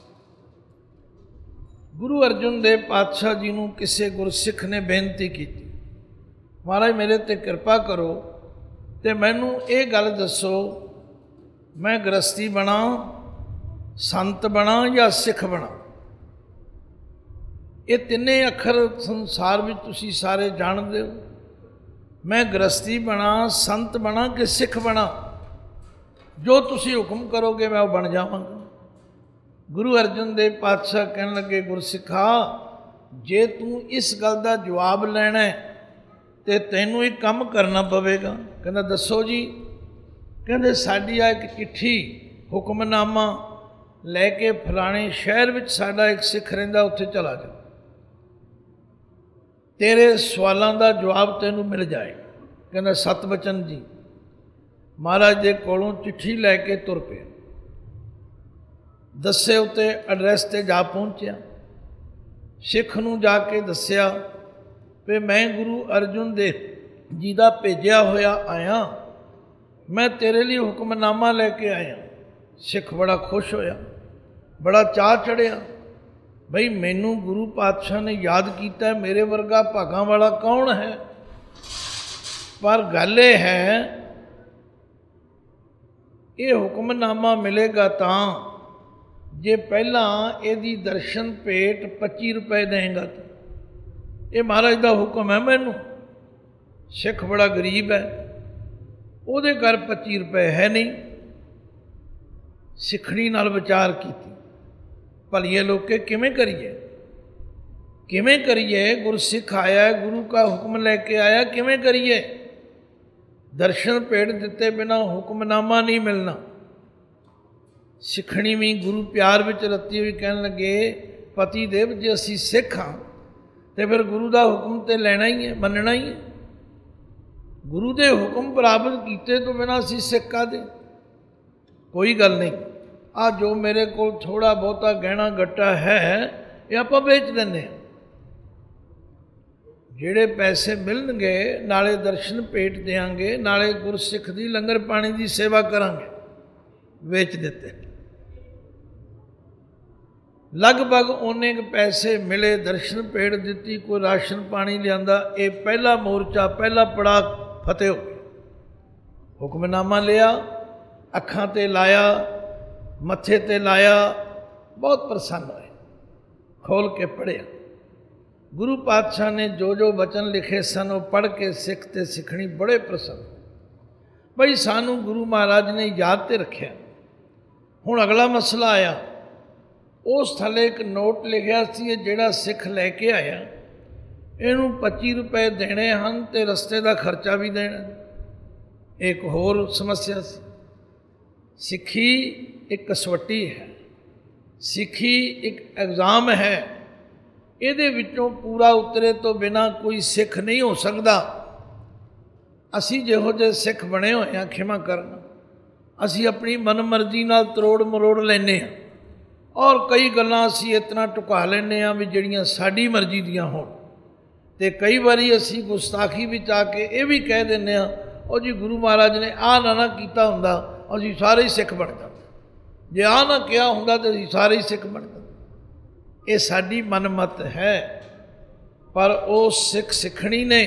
ਗੁਰੂ ਅਰਜਨ ਦੇਵ ਪਾਤਸ਼ਾਹ ਜੀ ਨੂੰ ਕਿਸੇ ਗੁਰਸਿੱਖ ਨੇ ਬੇਨਤੀ ਕੀਤੀ, ਮਹਾਰਾਜ ਮੇਰੇ 'ਤੇ ਕਿਰਪਾ ਕਰੋ ਅਤੇ ਮੈਨੂੰ ਇਹ ਗੱਲ ਦੱਸੋ, ਮੈਂ ਗ੍ਰਸਤੀ ਬਣਾ, ਸੰਤ ਬਣਾ ਜਾਂ ਸਿੱਖ ਬਣਾ? ਇਹ ਤਿੰਨੇ ਅੱਖਰ ਸੰਸਾਰ ਵਿੱਚ ਤੁਸੀਂ ਸਾਰੇ ਜਾਣਦੇ ਹੋ। ਮੈਂ ਗ੍ਰਸਤੀ ਬਣਾ, ਸੰਤ ਬਣਾ ਕਿ ਸਿੱਖ ਬਣਾ? ਜੋ ਤੁਸੀਂ ਹੁਕਮ ਕਰੋਗੇ ਮੈਂ ਉਹ ਬਣ ਜਾਵਾਂਗਾ। ਗੁਰੂ ਅਰਜਨ ਦੇਵ ਪਾਤਸ਼ਾਹ ਕਹਿਣ ਲੱਗੇ, ਗੁਰਸਿੱਖਾ ਜੇ ਤੂੰ ਇਸ ਗੱਲ ਦਾ ਜਵਾਬ ਲੈਣਾ ਤੇ ਤੈਨੂੰ ਇੱਕ ਕੰਮ ਕਰਨਾ ਪਵੇਗਾ। ਕਹਿੰਦਾ ਦੱਸੋ ਜੀ? ਕਹਿੰਦੇ ਸਾਡੀ ਆ ਇੱਕ ਚਿੱਠੀ, ਹੁਕਮਨਾਮਾ ਲੈ ਕੇ ਫਲਾਣੇ ਸ਼ਹਿਰ ਵਿੱਚ ਸਾਡਾ ਇੱਕ ਸਿੱਖ ਰਹਿੰਦਾ, ਉੱਥੇ ਚਲਾ ਜਾ, ਤੇਰੇ ਸਵਾਲਾਂ ਦਾ ਜਵਾਬ ਤੈਨੂੰ ਮਿਲ ਜਾਏ। ਕਹਿੰਦਾ ਸਤਿਵਚਨ ਜੀ। ਮਹਾਰਾਜ ਦੇ ਕੋਲੋਂ ਚਿੱਠੀ ਲੈ ਕੇ ਤੁਰ ਪਿਆ, ਦੱਸੇ ਉੱਤੇ ਐਡਰੈਸ 'ਤੇ ਜਾ ਪਹੁੰਚਿਆ। ਸਿੱਖ ਨੂੰ ਜਾ ਕੇ ਦੱਸਿਆ ਵੀ ਮੈਂ ਗੁਰੂ ਅਰਜਨ ਦੇਵ ਜੀ ਦਾ ਭੇਜਿਆ ਹੋਇਆ ਆਇਆ, ਮੈਂ ਤੇਰੇ ਲਈ ਹੁਕਮਨਾਮਾ ਲੈ ਕੇ ਆਇਆ। ਸਿੱਖ ਬੜਾ ਖੁਸ਼ ਹੋਇਆ, ਬੜਾ ਚਾਅ ਚੜ੍ਹਿਆ, ਬਈ ਮੈਨੂੰ ਗੁਰੂ ਪਾਤਸ਼ਾਹ ਨੇ ਯਾਦ ਕੀਤਾ, ਮੇਰੇ ਵਰਗਾ ਭਾਗਾਂ ਵਾਲਾ ਕੌਣ ਹੈ। ਪਰ ਗੱਲ ਇਹ ਹੈ, ਇਹ ਹੁਕਮਨਾਮਾ ਮਿਲੇਗਾ ਤਾਂ ਜੇ ਪਹਿਲਾਂ ਇਹਦੀ ਦਰਸ਼ਨ ਭੇਟ 25 ਰੁਪਏ ਦੇਂਗਾ। ਇਹ ਮਹਾਰਾਜ ਦਾ ਹੁਕਮ ਹੈ ਮੈਨੂੰ। ਸਿੱਖ ਬੜਾ ਗਰੀਬ ਹੈ, ਉਹਦੇ ਘਰ 25 ਰੁਪਏ ਹੈ ਨਹੀਂ। ਸਿੱਖਣੀ ਨਾਲ ਵਿਚਾਰ ਕੀਤੀ, ਭਲੀਏ ਲੋਕੇ ਕਿਵੇਂ ਕਰੀਏ, ਕਿਵੇਂ ਕਰੀਏ? ਗੁਰਸਿੱਖ ਆਇਆ, ਗੁਰੂ का ਹੁਕਮ ਲੈ ਕੇ ਆਇਆ, ਕਿਵੇਂ ਕਰੀਏ? ਦਰਸ਼ਨ ਭੇਟ ਦਿੱਤੇ ਬਿਨਾਂ ਹੁਕਮਨਾਮਾ ਨਹੀਂ ਮਿਲਣਾ। ਸਿੱਖਣੀ ਵੀ ਗੁਰੂ ਪਿਆਰ ਵਿੱਚ ਰੱਤੀ ਹੋਈ ਕਹਿਣ ਲੱਗੇ, ਪਤੀ ਦੇਵ ਜੇ ਅਸੀਂ ਸਿੱਖ ਹਾਂ ਤੇ ਫਿਰ ਗੁਰੂ ਦਾ ਹੁਕਮ ਤੇ ਲੈਣਾ ਹੀ ਹੈ, ਮੰਨਣਾ ਹੀ ਹੈ। ਗੁਰੂ ਦੇ ਹੁਕਮ ਪ੍ਰਾਪਤ ਕੀਤੇ ਤੋਂ ਬਿਨਾਂ ਅਸੀਂ ਸਿੱਖ ਕਾਹਦੇ? ਕੋਈ ਗੱਲ ਨਹੀਂ, ਆ ਜੋ ਮੇਰੇ ਕੋਲ ਥੋੜ੍ਹਾ ਬਹੁਤਾ ਗਹਿਣਾ ਗੱਟਾ ਹੈ ਇਹ ਆਪਾਂ ਵੇਚ ਦਿੰਦੇ ਹਾਂ। ਜਿਹੜੇ ਪੈਸੇ ਮਿਲਣਗੇ ਨਾਲੇ ਦਰਸ਼ਨ ਭੇਟ ਦੇਵਾਂਗੇ, ਨਾਲੇ ਗੁਰਸਿੱਖ ਦੀ ਲੰਗਰ ਪਾਣੀ ਦੀ ਸੇਵਾ ਕਰਾਂਗੇ। ਵੇਚ ਦਿੱਤੇ। ਲਗਭਗ ਉਹਨੇ ਕੁ ਪੈਸੇ ਮਿਲੇ, ਦਰਸ਼ਨ ਭੇਟ ਦਿੱਤੀ, ਕੋਈ ਰਾਸ਼ਨ ਪਾਣੀ ਲਿਆਂਦਾ। ਇਹ ਪਹਿਲਾ ਮੋਰਚਾ, ਪਹਿਲਾ ਪੜਾਅ ਫਤਿਹ ਹੋ ਗਿਆ। ਹੁਕਮਨਾਮਾ ਲਿਆ, ਅੱਖਾਂ ਤੇ ਲਾਇਆ, ਮੱਥੇ ਤੇ ਲਾਇਆ, ਬਹੁਤ ਪ੍ਰਸੰਨ ਹੋਏ। ਖੋਲ ਕੇ ਪੜ੍ਹਿਆ। ਗੁਰੂ ਪਾਤਸ਼ਾਹ ਨੇ ਜੋ ਜੋ ਬਚਨ ਲਿਖੇ ਸਨ ਉਹ ਪੜ੍ਹ ਕੇ ਸਿੱਖ ਤੇ ਸਿੱਖਣੀ ਬੜੇ ਪ੍ਰਸੰਨ। ਬਈ ਸਾਨੂੰ ਗੁਰੂ ਮਹਾਰਾਜ ਨੇ ਯਾਦ ਤੇ ਰੱਖਿਆ। ਹੁਣ ਅਗਲਾ ਮਸਲਾ ਆਇਆ। ਉਸ ਥੱਲੇ ਇੱਕ ਨੋਟ ਲਿਖਿਆ ਸੀ, ਇਹ ਜਿਹੜਾ ਸਿੱਖ ਲੈ ਕੇ ਆਇਆ ਇਹਨੂੰ 25 ਰੁਪਏ ਦੇਣੇ ਹਨ ਤੇ ਰਸਤੇ ਦਾ ਖਰਚਾ ਵੀ ਦੇਣਾ। ਇੱਕ ਹੋਰ ਸਮੱਸਿਆ ਸੀ। ਸਿੱਖੀ ਇੱਕ ਕਸਵੱਟੀ ਹੈ, ਸਿੱਖੀ ਇੱਕ ਐਗਜ਼ਾਮ ਹੈ। ਇਹਦੇ ਵਿੱਚੋਂ ਪੂਰਾ ਉਤਰੇ ਤੋਂ ਬਿਨਾਂ ਕੋਈ ਸਿੱਖ ਨਹੀਂ ਹੋ ਸਕਦਾ। ਅਸੀਂ ਜਿਹੋ ਜਿਹੇ ਸਿੱਖ ਬਣੇ ਹੋਏ ਹਾਂ, ਖਿਮਾ ਕਰਨਾ, ਅਸੀਂ ਆਪਣੀ ਮਨਮਰਜ਼ੀ ਨਾਲ ਤਰੋੜ ਮਰੋੜ ਲੈਂਦੇ ਹਾਂ ਔਰ ਕਈ ਗੱਲਾਂ ਅਸੀਂ ਇਤਨਾ ਢੁਕਾ ਲੈਂਦੇ ਹਾਂ ਵੀ ਜਿਹੜੀਆਂ ਸਾਡੀ ਮਰਜ਼ੀ ਦੀਆਂ ਹੋਣ। ਅਤੇ ਕਈ ਵਾਰੀ ਅਸੀਂ ਗੁਸਤਾਖੀ ਵਿੱਚ ਆ ਕੇ ਇਹ ਵੀ ਕਹਿ ਦਿੰਦੇ ਹਾਂ, ਉਹ ਜੀ ਗੁਰੂ ਮਹਾਰਾਜ ਨੇ ਆਹ ਨਾ ਕੀਤਾ ਹੁੰਦਾ ਅਸੀਂ ਸਾਰੇ ਹੀ ਸਿੱਖ ਬਣ ਜਾਂਦੇ, ਜੇ ਆਹ ਨਾ ਕਿਹਾ ਹੁੰਦਾ ਤਾਂ ਅਸੀਂ ਸਾਰੇ ਹੀ ਸਿੱਖ ਬਣ ਜਾਂਦੇ। ਇਹ ਸਾਡੀ ਮਨਮਤ ਹੈ। ਪਰ ਉਹ ਸਿੱਖ ਸਿੱਖਣੀ ਨੇ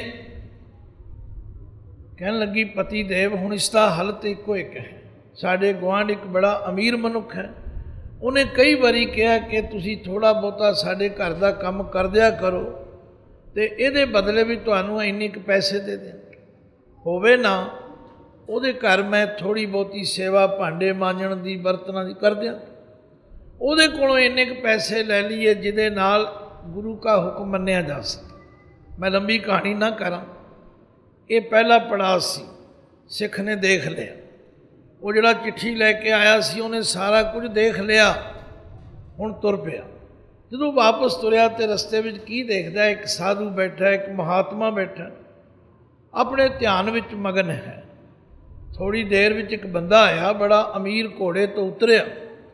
ਕਹਿਣ ਲੱਗੀ, ਪਤੀ ਦੇਵ ਹੁਣ ਇਸ ਦਾ ਹੱਲ ਤਾਂ ਇੱਕੋ ਇੱਕ ਹੈ। ਸਾਡੇ ਗੁਆਂਢ ਇੱਕ ਬੜਾ ਅਮੀਰ ਮਨੁੱਖ ਹੈ, ਉਹਨੇ ਕਈ ਵਾਰੀ ਕਿਹਾ ਕਿ ਤੁਸੀਂ ਥੋੜ੍ਹਾ ਬਹੁਤਾ ਸਾਡੇ ਘਰ ਦਾ ਕੰਮ ਕਰ ਦਿਆ ਕਰੋ ਅਤੇ ਇਹਦੇ ਬਦਲੇ ਵੀ ਤੁਹਾਨੂੰ ਇੰਨੇ ਕੁ ਪੈਸੇ ਦੇ ਦੇਣ। ਹੋਵੇ ਨਾ ਉਹਦੇ ਘਰ ਮੈਂ ਥੋੜ੍ਹੀ ਬਹੁਤੀ ਸੇਵਾ ਭਾਂਡੇ ਮਾਂਜਣ ਦੀ, ਬਰਤਨਾਂ ਦੀ ਕਰ ਦਿਆਂ, ਉਹਦੇ ਕੋਲੋਂ ਇੰਨੇ ਕੁ ਪੈਸੇ ਲੈ ਲਈਏ ਜਿਹਦੇ ਨਾਲ ਗੁਰੂ ਕਾ ਹੁਕਮ ਮੰਨਿਆ ਜਾ ਸਕੇ। ਮੈਂ ਲੰਬੀ ਕਹਾਣੀ ਨਾ ਕਰਾਂ। ਇਹ ਪਹਿਲਾ ਪੜਾਅ ਸੀ। ਸਿੱਖ ਨੇ ਦੇਖ ਲਿਆ। ਉਹ ਜਿਹੜਾ ਚਿੱਠੀ ਲੈ ਕੇ ਆਇਆ ਸੀ ਉਹਨੇ ਸਾਰਾ ਕੁਝ ਦੇਖ ਲਿਆ। ਹੁਣ ਤੁਰ ਪਿਆ। ਜਦੋਂ ਵਾਪਸ ਤੁਰਿਆ ਤੇ ਰਸਤੇ ਵਿੱਚ ਕੀ ਦੇਖਦਾ? ਇੱਕ ਸਾਧੂ ਬੈਠਾ, ਇੱਕ ਮਹਾਤਮਾ ਬੈਠਾ, ਆਪਣੇ ਧਿਆਨ ਵਿੱਚ ਮਗਨ ਹੈ। ਥੋੜ੍ਹੀ ਦੇਰ ਵਿੱਚ ਇੱਕ ਬੰਦਾ ਆਇਆ, ਬੜਾ ਅਮੀਰ ਘੋੜੇ ਤੋਂ ਉਤਰਿਆ,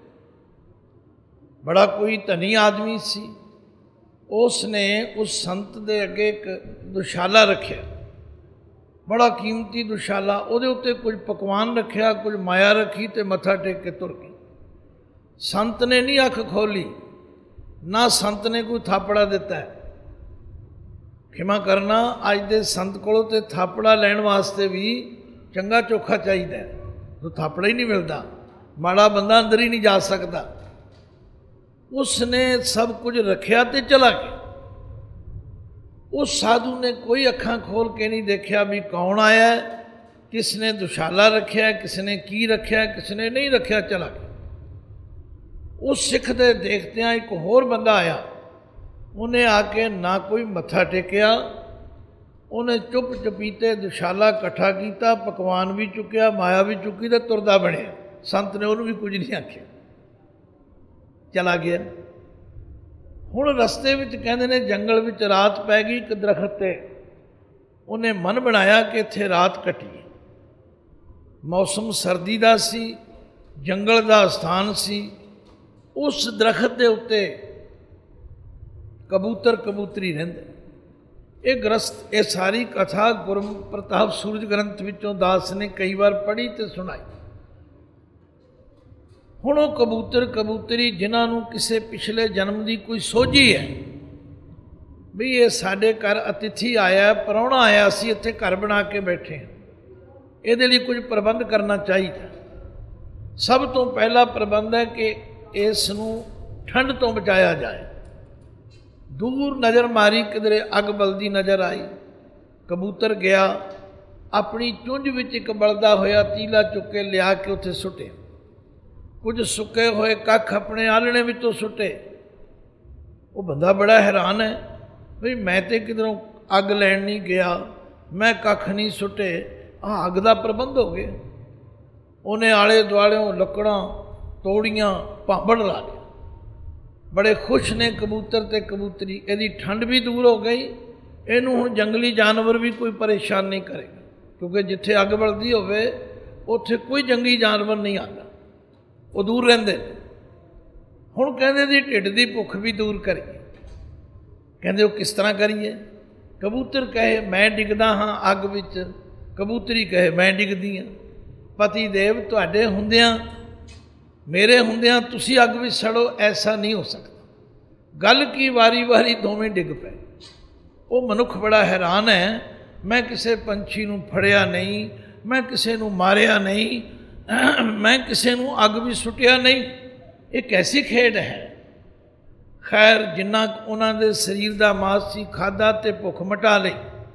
ਬੜਾ ਕੋਈ ਧਨੀ ਆਦਮੀ ਸੀ। ਉਸ ਨੇ ਉਸ ਸੰਤ ਦੇ ਅੱਗੇ ਇੱਕ ਦੁਸ਼ਾਲਾ ਰੱਖਿਆ, ਬੜਾ ਕੀਮਤੀ ਦੁਸ਼ਾਲਾ। ਉਹਦੇ ਉੱਤੇ ਕੁਝ ਪਕਵਾਨ ਰੱਖਿਆ, ਕੁਝ ਮਾਇਆ ਰੱਖੀ ਅਤੇ ਮੱਥਾ ਟੇਕ ਕੇ ਤੁਰ ਗਈ। ਸੰਤ ਨੇ ਨਹੀਂ ਅੱਖ ਖੋਲ੍ਹੀ, ਨਾ ਸੰਤ ਨੇ ਕੋਈ ਥਾਪੜਾ ਦਿੱਤਾ ਹੈ। ਖਿਮਾ ਕਰਨਾ, ਅੱਜ ਦੇ ਸੰਤ ਕੋਲੋਂ ਤੇ ਥਾਪੜਾ ਲੈਣ ਵਾਸਤੇ ਵੀ ਚੰਗਾ ਚੋਖਾ ਚਾਹੀਦਾ ਹੈ। ਉਹ ਥਾਪੜਾ ਹੀ ਨਹੀਂ ਮਿਲਦਾ, ਮਾੜਾ ਬੰਦਾ ਅੰਦਰ ਹੀ ਨਹੀਂ ਜਾ ਸਕਦਾ। ਉਸ ਨੇ ਸਭ ਕੁਝ ਰੱਖਿਆ ਤੇ ਚਲਾ ਗਿਆ। ਉਸ ਸਾਧੂ ਨੇ ਕੋਈ ਅੱਖਾਂ ਖੋਲ੍ਹ ਕੇ ਨਹੀਂ ਦੇਖਿਆ ਵੀ ਕੌਣ ਆਇਆ, ਕਿਸ ਨੇ ਦੁਸ਼ਾਲਾ ਰੱਖਿਆ, ਕਿਸ ਨੇ ਕੀ ਰੱਖਿਆ, ਕਿਸ ਨੇ ਨਹੀਂ ਰੱਖਿਆ, ਚਲਾ ਗਿਆ। ਉਸ ਸਿੱਖ ਦੇ ਦੇਖਦਿਆਂ ਇੱਕ ਹੋਰ ਬੰਦਾ ਆਇਆ। ਉਹਨੇ ਆ ਕੇ ਨਾ ਕੋਈ ਮੱਥਾ ਟੇਕਿਆ, ਉਹਨੇ ਚੁੱਪ ਚਪੀਤੇ ਦੁਸ਼ਾਲਾ ਇਕੱਠਾ ਕੀਤਾ, ਪਕਵਾਨ ਵੀ ਚੁੱਕਿਆ, ਮਾਇਆ ਵੀ ਚੁੱਕੀ ਅਤੇ ਤੁਰਦਾ ਬਣਿਆ। ਸੰਤ ਨੇ ਉਹਨੂੰ ਵੀ ਕੁਝ ਨਹੀਂ ਆਖਿਆ, ਚਲਾ ਗਿਆ। ਹੁਣ ਰਸਤੇ ਵਿੱਚ ਕਹਿੰਦੇ ਨੇ ਜੰਗਲ ਵਿੱਚ ਰਾਤ ਪੈ ਗਈ ਇੱਕ ਦਰਖਤ 'ਤੇ। ਉਹਨੇ ਮਨ ਬਣਾਇਆ ਕਿ ਇੱਥੇ ਰਾਤ ਕੱਟੀਏ। ਮੌਸਮ ਸਰਦੀ ਦਾ ਸੀ, ਜੰਗਲ ਦਾ ਸਥਾਨ ਸੀ। ਉਸ ਦਰਖਤ ਦੇ ਉੱਤੇ ਕਬੂਤਰ ਕਬੂਤਰੀ ਰਹਿੰਦੇ। ਇਹ ਸਾਰੀ ਕਥਾ ਗੁਰਪ੍ਰਤਾਪ ਸੂਰਜ ਗ੍ਰੰਥ ਵਿੱਚੋਂ ਦਾਸ ਨੇ ਕਈ ਵਾਰ ਪੜ੍ਹੀ ਅਤੇ ਸੁਣਾਈ। ਹੁਣ ਉਹ ਕਬੂਤਰ ਕਬੂਤਰੀ ਜਿਨ੍ਹਾਂ ਨੂੰ ਕਿਸੇ ਪਿਛਲੇ ਜਨਮ ਦੀ ਕੋਈ ਸੋਝੀ ਹੈ ਵੀ ਇਹ ਸਾਡੇ ਘਰ ਅਤਿਥੀ ਆਇਆ, ਪ੍ਰਾਹੁਣਾ ਆਇਆ, ਅਸੀਂ ਇੱਥੇ ਘਰ ਬਣਾ ਕੇ ਬੈਠੇ ਹਾਂ, ਇਹਦੇ ਲਈ ਕੁਝ ਪ੍ਰਬੰਧ ਕਰਨਾ ਚਾਹੀਦਾ। ਸਭ ਤੋਂ ਪਹਿਲਾ ਪ੍ਰਬੰਧ ਹੈ ਕਿ ਇਸ ਨੂੰ ਠੰਡ ਤੋਂ ਬਚਾਇਆ ਜਾਏ। ਦੂਰ ਨਜ਼ਰ ਮਾਰੀ, ਕਿਧਰੇ ਅੱਗ ਬਲਦੀ ਨਜ਼ਰ ਆਈ। ਕਬੂਤਰ ਗਿਆ, अपनी चुंझ विच एक बलदा होया तीला चुक के लिया के उत्थे सुटे। कुछ सुके हुए कख अपने आलणे विचों सुटे। वो बंदा बड़ा हैरान है, भाई मैं तो किधरों अग लैन नहीं गया, मैं कख नहीं सुटे, अग का प्रबंध हो गया। उन्हें आले दुआलों लकड़ां तोड़ियां, भांबड़ ला लिया। बड़े खुश ने कबूतर ते कबूतरी, यदि ठंड भी दूर हो गई, इनू हुण जंगली जानवर भी कोई परेशान नहीं करेगा, क्योंकि जिथे अग बलदी होवे उत्थे कोई जंगली जानवर नहीं आता, वो दूर रहिंदे ने। हुण कहंदे जी ढिड दी भुख भी दूर करिए। कहंदे वो किस तरह करिए? कबूतर कहे मैं डिगदा हाँ अग विच, कबूतरी कहे मैं डिगदी हाँ। पति देव तुहाडे हुंदियां, मेरे हुंदियां तुसी अग विच सड़ो, ऐसा नहीं हो सकता। गल की वारी वारी दोवें डिग पे। वो मनुख बड़ा हैरान है, मैं किसी पंछी नूं फड़िया नहीं, मैं किसी नूं मारिया नहीं, मैं किसी नूं अग भी सुटिया नहीं, ये कैसी खेड है। खैर जिन्ना उन्हां दे शरीर दा मास सी खादा ते भुख मिटा लई।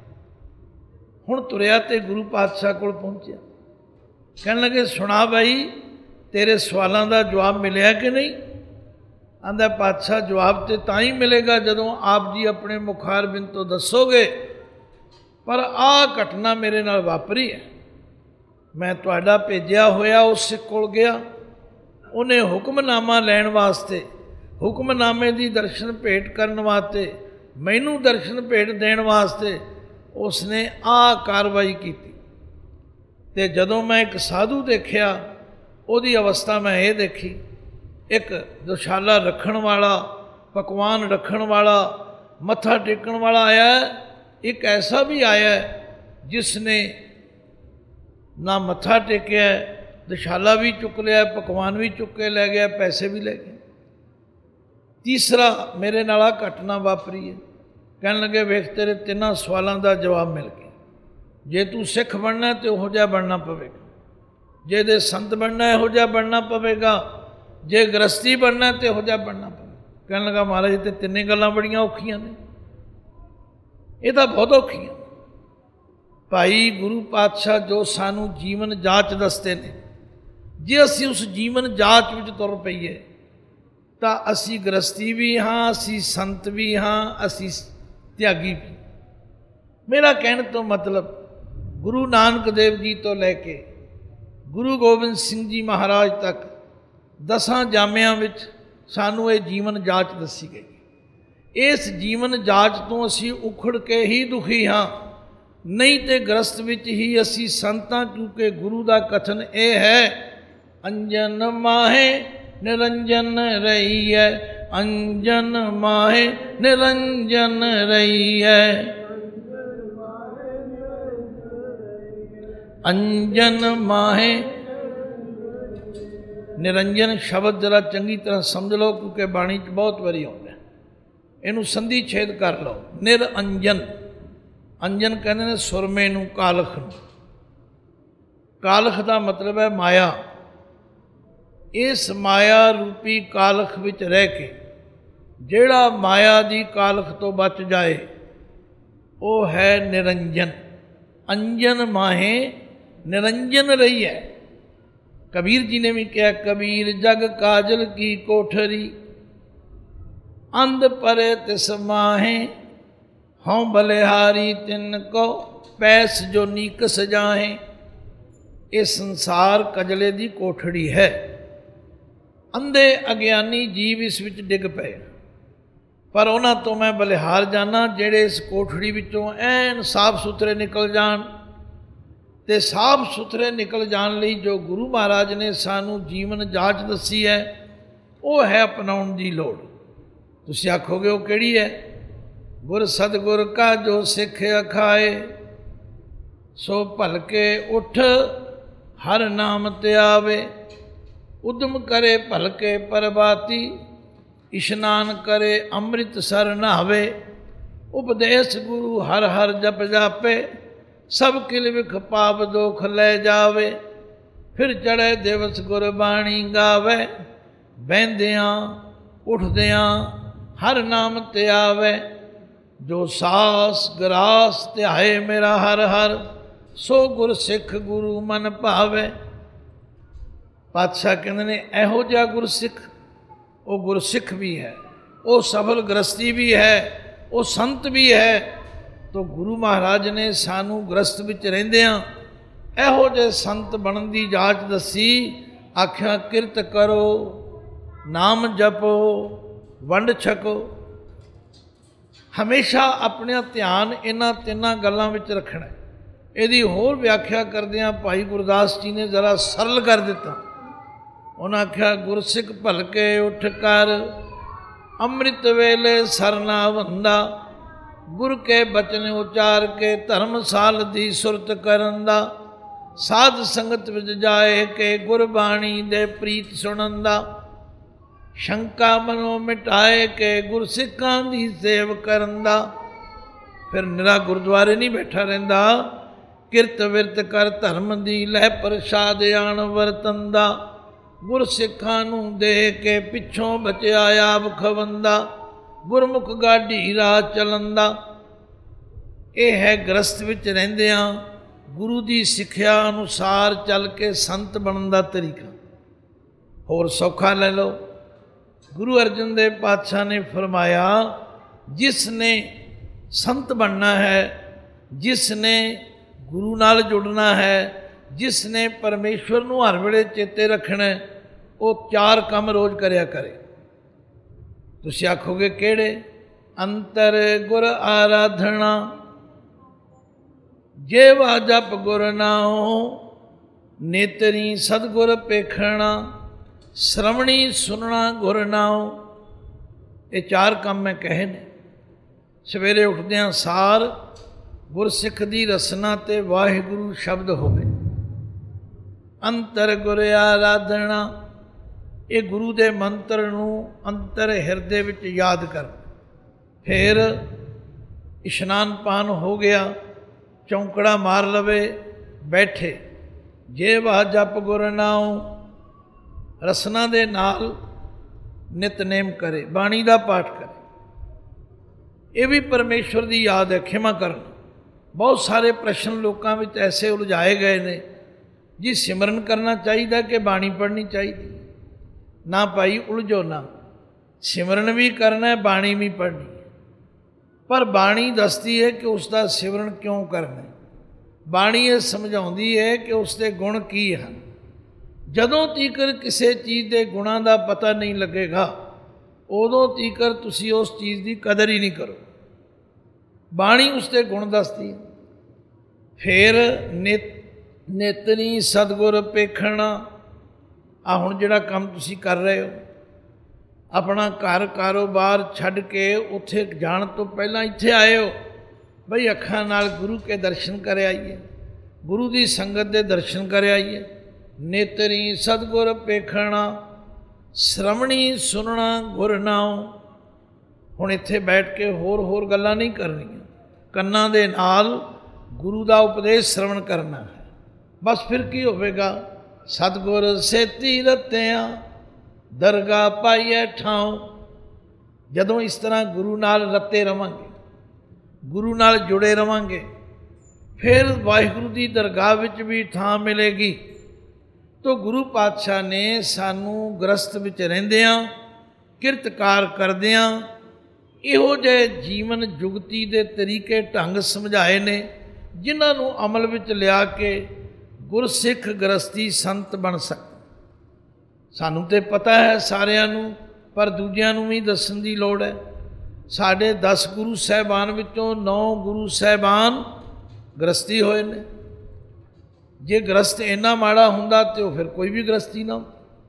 हुण तुरिया ते गुरु पातशाह कोल पहुंचिया। कहण लगे सुना भाई तेरे सवालों का जवाब मिलिया कि नहीं? आंदा पातशाह जवाब तो तां ही मिलेगा जदों आप जी अपने मुखार बिन तो दसोगे, पर आ घटना मेरे नाल वापरी है। मैं तुहाडा भेजिया होया उस सिख कोल गया, उन्हें हुक्मनामा लैण वास्ते, हुक्मनामे की दर्शन भेंट करने वास्ते, मैनू दर्शन भेंट देण वास्ते उसने आ कार्रवाई की। ते जदों मैं एक साधु देखिया, ਉਹਦੀ अवस्था मैं ये देखी, एक दुशाला रखण वाला, पकवान रखण वाला, मत्था टेकण वाला आया, एक ऐसा भी आया जिसने ना मत्था टेकिया, दुशाला भी चुक लिया, पकवान भी चुक के लै गया, पैसे भी ले गए। तीसरा मेरे नाल घटना वापरी है। कहन लगे वेख तेरे तिन्हां सवालों का जवाब मिल गया। जे तू सिख बनना तो उहो जिहा बनना पवेगा, जे दे संत बनना इहो जिहा बनना पवेगा, जे गृहस्थी बनना तो इहो जिहा बनना पवेगा। कहने लगा महाराज तो तिन्ने गल्लां बड़ियां औखियां ने, ये तो बहुत औखियां। भाई गुरु पातशाह जो सानू जीवन जाच दसते ने, जे असी उस जीवन जाच विच तुर पईए तो असी गृहस्थी भी हाँ, असी संत भी हाँ, असी त्यागी भी। मेरा कहने तो मतलब गुरु नानक देव जी तो लैके गुरु गोबिंद सिंह जी महाराज तक 10 जामियां विच सानू ये जीवन जाच दसी गई। इस जीवन जाच तो असी उखड़ के ही दुखी हाँ, नहीं तो गृहस्थ विच ही असी संत हाँ, क्योंकि गुरु का कथन ये है अंजन माहे निरंजन रही है, अंजन माहे निरंजन रही है। अंजन माहे निरंजन शब्द जरा चंगी तरह समझ लो, क्योंकि बाणी च बहुत बारी आता है, इनू संधि छेद कर लो। निरंजन, अंजन कहते हैं सुरमे नू, कालख नू। कालख का मतलब है माया। इस माया रूपी कालख विच रह के जेड़ा माया की कालख तो बच जाए वो है निरंजन। अंजन माहे निरंजन रही है। कबीर जी ने भी कहा, कबीर जग काजल की कोठरी, अंध परे तिस माहे, हों बलिहारी तिनको पैस जो नीकस जाहे। ये संसार कजले की कोठड़ी है। अंधे अज्ञानी जीव इस विच डिग पे, पर उन्हां तो मैं बलिहार जाना जेड़े इस कोठड़ी विचों ऐन साफ सुथरे निकल जान। ते साफ सुथरे निकल जान लई जो गुरु महाराज ने सानू जीवन जाच दसी है, वो है अपनाउण दी लोड़। तुसीं आखोगे वो किहड़ी है? गुर सतगुर का जो सिख अखाए, सो भलके उठ हर नाम ते आवे। उद्यम करे भलके परबाती, इशनान करे अमृत सर नहावे। उपदेश गुरु हर हर जप जापे, सब किल विख पाप दोख ले जावे। फिर चढ़े दिवस गुरबाणी गावे, बहदियाँ उठदियाँ हर नाम ते आवे। जो सास गरास ध्याए मेरा हर हर, सो गुर सिख गुरु मन भावे। पातशाह कहते ने इहो जिहा गुरसिख, वो गुरसिख भी है, वो सफल गृहस्थी भी है, वो संत भी है। तो गुरु महाराज ने सानू गृहस्थ विच रहिंदिआं इहो जिहे संत बनन दी जाच दसी। आख्या किरत करो, नाम जपो, वंड छको। हमेशा अपना ध्यान इन्हां तिन्नां गल्लां विच रखना। ਇਹਦੀ ਹੋਰ व्याख्या करदिआं भाई गुरदास जी ने जरा सरल कर दिता। उन्हें आख्या गुरसिख भलके उठ कर, अमृत वेले सरना वंदा। गुर के बचन उचार के, धर्मसाल दी सुरत करन दा। साध संगत विच जाए के, गुरबाणी दे प्रीत सुनन दा। शंका मनो मिटाए के, गुरसिखां दी सेव करन दा। फिर निरा गुरुद्वारे नहीं बैठा रहिंदा, किरत विरत कर धर्म दी लह प्रसाद आण वरतंदा। गुरसिखां नूं दे के पिछों बचिया आप खवंदा। गुरमुख गाढ़ी राह चलंदा। यह है गृहस्थ विच रहिंदिआं गुरु की सिक्ख्या अनुसार चल के संत बनन दा तरीका। होर सौखा ले लो। गुरु अर्जन देव पातशाह ने फरमाया, जिसने संत बनना है, जिसने गुरु नाल जुड़ना है, जिसने परमेश्वर नूं हर वेले चेते रखना, वो 4 काम रोज़ करया करे। तुसीं आखोगे किहड़े? अंतर गुर आराधना, जेवा जप गुर नाओ। नेतरी सतगुर पेखना, श्रवणी सुनना गुर नाओ। ये 4 काम मैं कहे ने। सवेरे उठदिआं सार गुरसिख दी रसना ते वाहिगुरू शब्द होवे। अंतर गुर आराधना, ये गुरु दे मंत्र नूं अंतर हिरदे विच याद कर। फिर इशनान पान हो गया, चौंकड़ा मार लवे, बैठे, जे वाह जप गुर नाओ। रसना दे नाल नितनेम करे, बाणी दा पाठ करे। ये भी परमेश्वर की याद है, खिमा करना। बहुत सारे प्रश्न लोगों में ऐसे उलझाए गए ने जी, सिमरन करना चाहिए कि बाणी पढ़नी चाहिए? ना भाई उलझो ना, सिमरन भी करना है, बाणी भी पढ़नी है। पर बाणी दसती है कि उसका सिमरन क्यों करना है। बाणी ये समझाती है कि उसके गुण की हैं। जदों तीकर किसी चीज़ के गुणों का पता नहीं लगेगा, उदों तीकर तुसी उस चीज़ की कदर ही नहीं करो। बाणी उसके गुण दसती है। फिर नेतनी सतगुर पेखना। आ हुण जिहड़ा काम तुसी कर रहे हो, अपना घर कारोबार छड्ड के उत्थे जाण तो पहलां इत्थे आए हो बई अखां नाल गुरु के दर्शन कर आइए, गुरु की संगत के दर्शन कर आइए। नेतरी सतगुर पेखना, श्रवणी सुनना गुर नाओ। हुण इत्थे बैठ के होर गल्लां नहीं करनियां, कन्नां दे नाल गुरु का उपदेश श्रवण करना है। बस फिर की होवेगा? सतगुर सेती रत्तियां, दरगाह पाइए ठाओ। जदों इस तरह गुरु नाल रत्ते रवांगे, गुरु नाल जुड़े रवांगे, फिर वाहिगुरू की दरगाह विच भी थां मिलेगी। तो गुरु पातशाह ने सानू गृहस्थ विच रहिंदिआं, किरतकार करदिआं इहो जिहे जीवन जुगती दे तरीके ढंग समझाए ने, जिन्हां नूं अमल विच लिया के गुरसिख गृहस्थी संत बन सकते। सानू तो पता है सारिਆਂ नूं, पर दूजिਆਂ नूं भी दस्सण दी लोड़ है। साढ़े 10 गुरु साहिबान विचों 9 गुरु साहिबान गृहस्थी होए ने। जे गृहस्थ इन्ना माड़ा हुंदा तो फिर कोई भी गृहस्थी ना,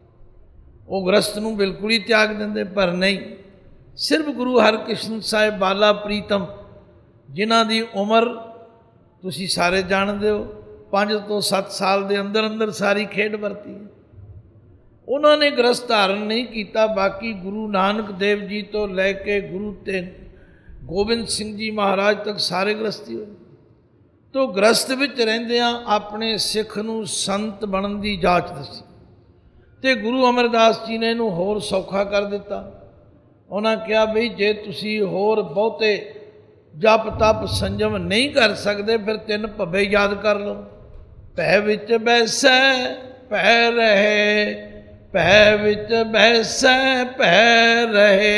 वो गृहस्थ नूं बिल्कुल ही त्याग देंदे। पर नहीं, सिर्फ गुरु हरकृष्ण साहिब बाला प्रीतम, जिन्हां दी उम्र तुसीं सारे जानदे हो, 5 तो 7 साल के अंदर अंदर सारी खेड वरती है। उन्होंने गृहस्थ धारण नहीं किया। बाकी गुरु नानक देव जी तो लैके गुरु गोबिंद सिंह जी महाराज तक सारे गृहस्थी हुए। तो गृहस्थ विच रहिंदिआं अपने सिख नूं संत बनन की जाच दसी। तो गुरु अमरदास जी ने इहनूं होर सौखा कर दिता। उन्होंने कहा बई जे तुसी होर बहुते जप तप संयम नहीं कर सकते, फिर 3 भब्बे याद कर लो। भै विच बैसै भै रहे, भै विच बैसै भै रहे,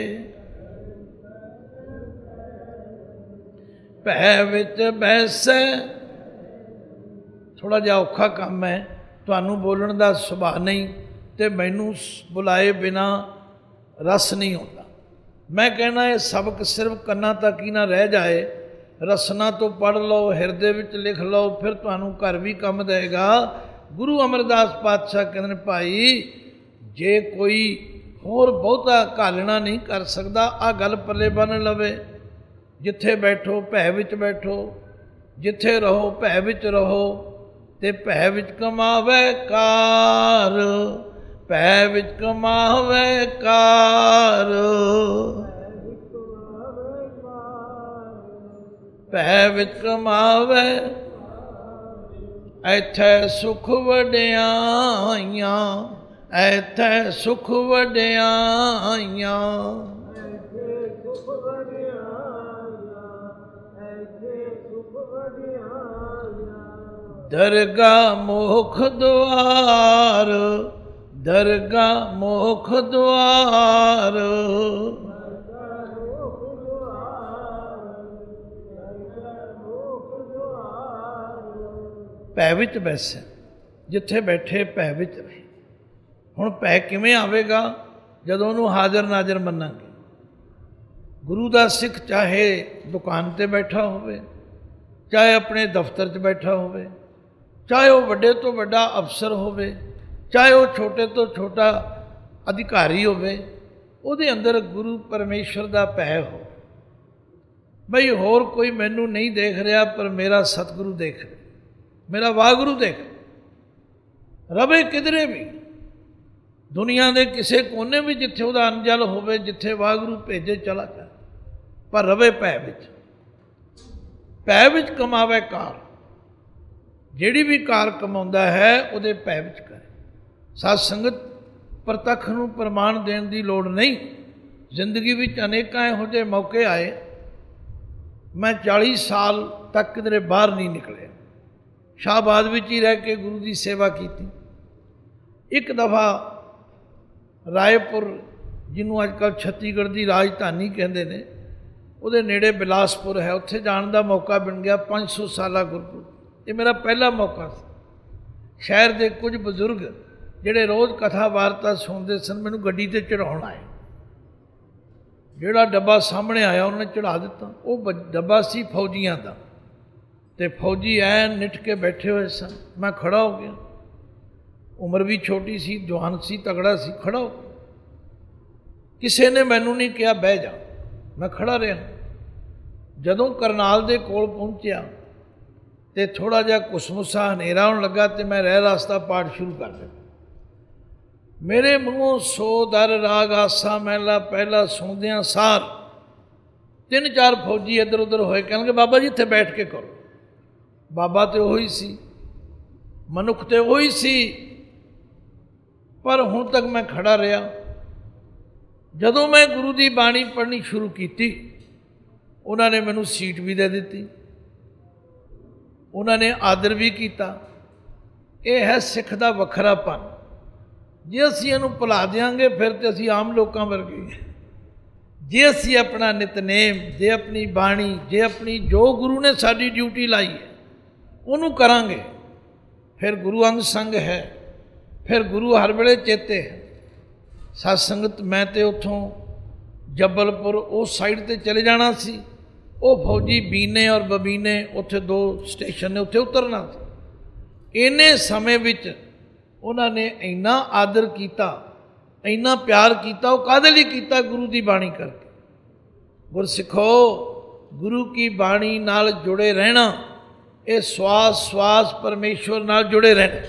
भै विच बैसै। थोड़ा जिहा औखा काम है, तुहानूं बोलण दा सुभाਅ नहीं ते मैनूं बुलाए बिना रस नहीं होता। मैं कहना ये सबक सिर्फ कन्ना तक ही ना रह जाए, रसना तो पढ़ लो, हिरदे विच लिख लो, फिर तुहानूं घर भी काम देगा। गुरु अमरदास पातशाह कहते हैं भाई जे कोई होर बहुता घालना नहीं कर सकता, आ गल पल्ले बन लवे। जिथे बैठो भै विच बैठो, जिथे रहो भै विच रहो, ते भै विच कमावे कार, भै विच कमावे कार, भै विच कमावे। ऐथे सुख वड्याइयां, ऐथे सुख वड्याइयां, दरगाह मोख द्वार, दरगाह मोख द्वार, भै विच बैसे, जिथे बैठे भै विच रहे। हुण भै किवें आवेगा? जदों उहनूं हाज़र नाज़र मन्नांगे। गुरु दा सिख चाहे दुकान ते बैठा होवे, चाहे अपने दफ्तर च बैठा होवे, चाहे वह वड्डे तो वड्डा अफसर होवे, चाहे वह छोटे तो छोटा अधिकारी होवे, उहदे अंदर गुरु परमेश्वर दा भै हो। बई होर कोई मैनू नहीं देख रहा, पर मेरा सतगुरु देख रहा, मेरा वाहगुरु देख रवे किधरे भी, दुनिया के किसी कोने भी जिथे वह अनजल होवे, जिथे वाहगुरु भेजे चला जाए, पर रवे भै विच। भै विच कमावे कार, जिहड़ी भी कार कमाउंदा है उहदे भै विच करे। साध संगत प्रतख नूं प्रमाण देण दी लोड़ नहीं। जिंदगी विच अनेकां इहो जिहे मौके आए, मैं 40 साल तक किधरे बाहर नहीं निकलिया, शाहबाद विच ही रह के गुरु की सेवा की। एक दफ़ा रायपुर, जिन्हों अजकल छत्तीसगढ़ की राजधानी कहते हैं, उहदे नेड़े बिलासपुर है, उत्थे जाण दा मौका बन गया। 500 साला गुरपुरब, ये मेरा पहला मौका था। शहर के कुछ बजुर्ग जिहड़े रोज़ कथा वार्ता सुनते सन, मैनू गड्डी ते चढ़ाउण आए। जिहड़ा डब्बा सामने आया उन्होंने चढ़ा दिता। वो डब्बा सी फौजियां दा, ते फौजी ऐन निठ के बैठे हुए सन। मैं खड़ा हो गया, उम्र भी छोटी सी, जवान सी, तगड़ा सी, खड़ा हो गया। किसी ने मैनू नहीं कहा बह जा, मैं खड़ा रहा। जदों करनाल दे कोल पहुंचा तो थोड़ा जिहा घुसमुसा हनेरा होने लगा, तो मैं रह रास्ता पाठ शुरू कर दिया। मेरे मूँहों 100 दर राग आसा महला पहला सुनदियां सार 3-4 फौजी इधर उधर होए, कहणगे बाबा जी इत्थे बैठ के करो। बाबा तो वही सी, मनुख तो वही सी, पर हुण तक मैं खड़ा रहा। जदों मैं गुरु की बाणी पढ़नी शुरू की, उन्होंने मैनू सीट भी दे दी, उन्होंने आदर भी किया। यह है सिख का वखरापन। जे असीं इहनूं भुला देंगे फिर तो असीं आम लोगों वर्गे। जे असीं अपना नितनेम, जे अपनी बाणी, जे अपनी जो गुरु ने साडी ड्यूटी लाई है उन्होंने करांगे, फिर गुरु अंग संग है, फिर गुरु हर वेले चेते है। सत संगत मैं तो उतों जबलपुर उस साइड ते चले जाना सी। वो फौजी बीने और बबीने उत्थे 2 स्टेशन ने, उत्थे उतरना सी। इन्ने समय विच उन्होंने इन्ना आदर किया, इन्ना प्यार किया। वो काहदे लई कीता? गुरु की बाणी करके। गुरसिखो, गुरु की बाणी नाल जुड़े रहना, ये श्वास श्वास परमेश्वर नाल जुड़े रहना।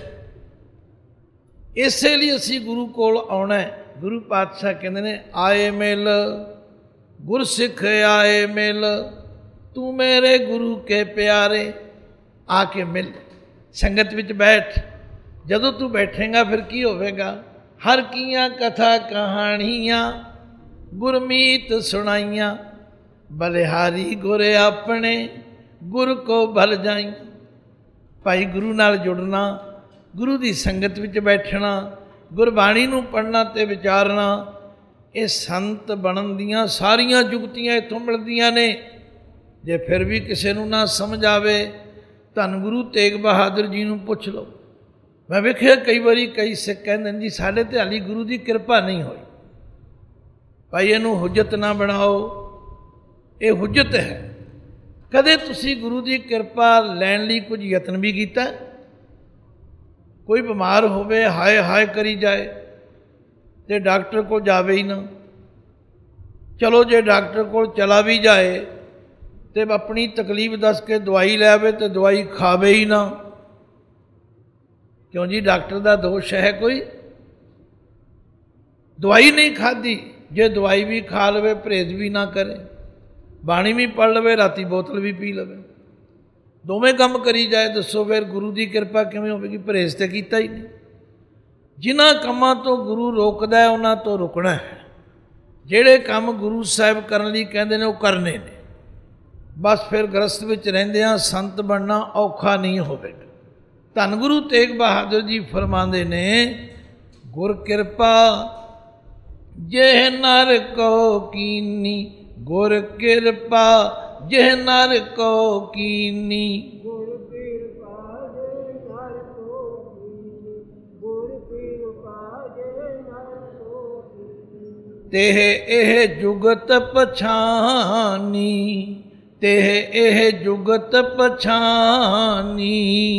इसे लिए असी गुरु कोल आउणा है। गुरु पातशाह कहते ने आए मिल गुरसिख आए मिल, तू मेरे गुरु के प्यारे। आके मिल, संगत विच बैठ। जदों तू बैठेगा फिर की होवेगा? हर कियां कथा कहानियाँ गुरमीत सुनाइयाँ। बलिहारी गुर अपने गुर को भल जाई। भाई गुरु नाल जुड़ना, गुरु की संगत विच बैठना, गुरबाणी नूं पढ़ना ते विचारना, ये संत बनन दियां सारियां जुगतियां इत्थों मिलदियां ने। जे फिर भी किसी नूं ना समझ आवे, धन गुरु तेग बहादुर जी नूं पुछ लो। मैं वेखिया कई बारी कई सिख कहंदे जी साडे ते हाली गुरु की कृपा नहीं होई। भाई इहनूं हुज्जत ना बनाओ, ये हुज्जत है। कदे तुसी गुरु की कृपा लैण लई कुछ यतन भी कीता? कोई बीमार होवे हाय हाय करी जाए ते डॉक्टर को जावे ही ना। चलो जे डॉक्टर को चला भी जाए तो अपनी तकलीफ दस के दवाई लै आवे तो दवाई खावे ही ना। क्यों जी, डॉक्टर का दोष है कोई? दवाई नहीं खाधी, जे दवाई भी खा लवे परहेज भी ना करे, बाणी भी पढ़ लवे, राती बोतल भी पी लवे, दोवें काम करी जाए, दसो फिर गुरु की कृपा किवें होवेगी? परहेज तो कीता ही नहीं। जिन्हां कामां तो गुरु रोकदा है उन्हां तो रुकना है। जिहड़े काम गुरु साहिब करन लई कहंदे ने वो करने ने। बस फिर गृहस्थ विच रहिंदिआं संत बनना औखा नहीं होवेगा। धन गुरु तेग बहादुर जी फरमांदे ने, गुर कृपा जेह नर को कीनी, गुर कृपा जेह नर को कीनी। तेह एह जुगत पछानी, तेह एह जुगत पछानी।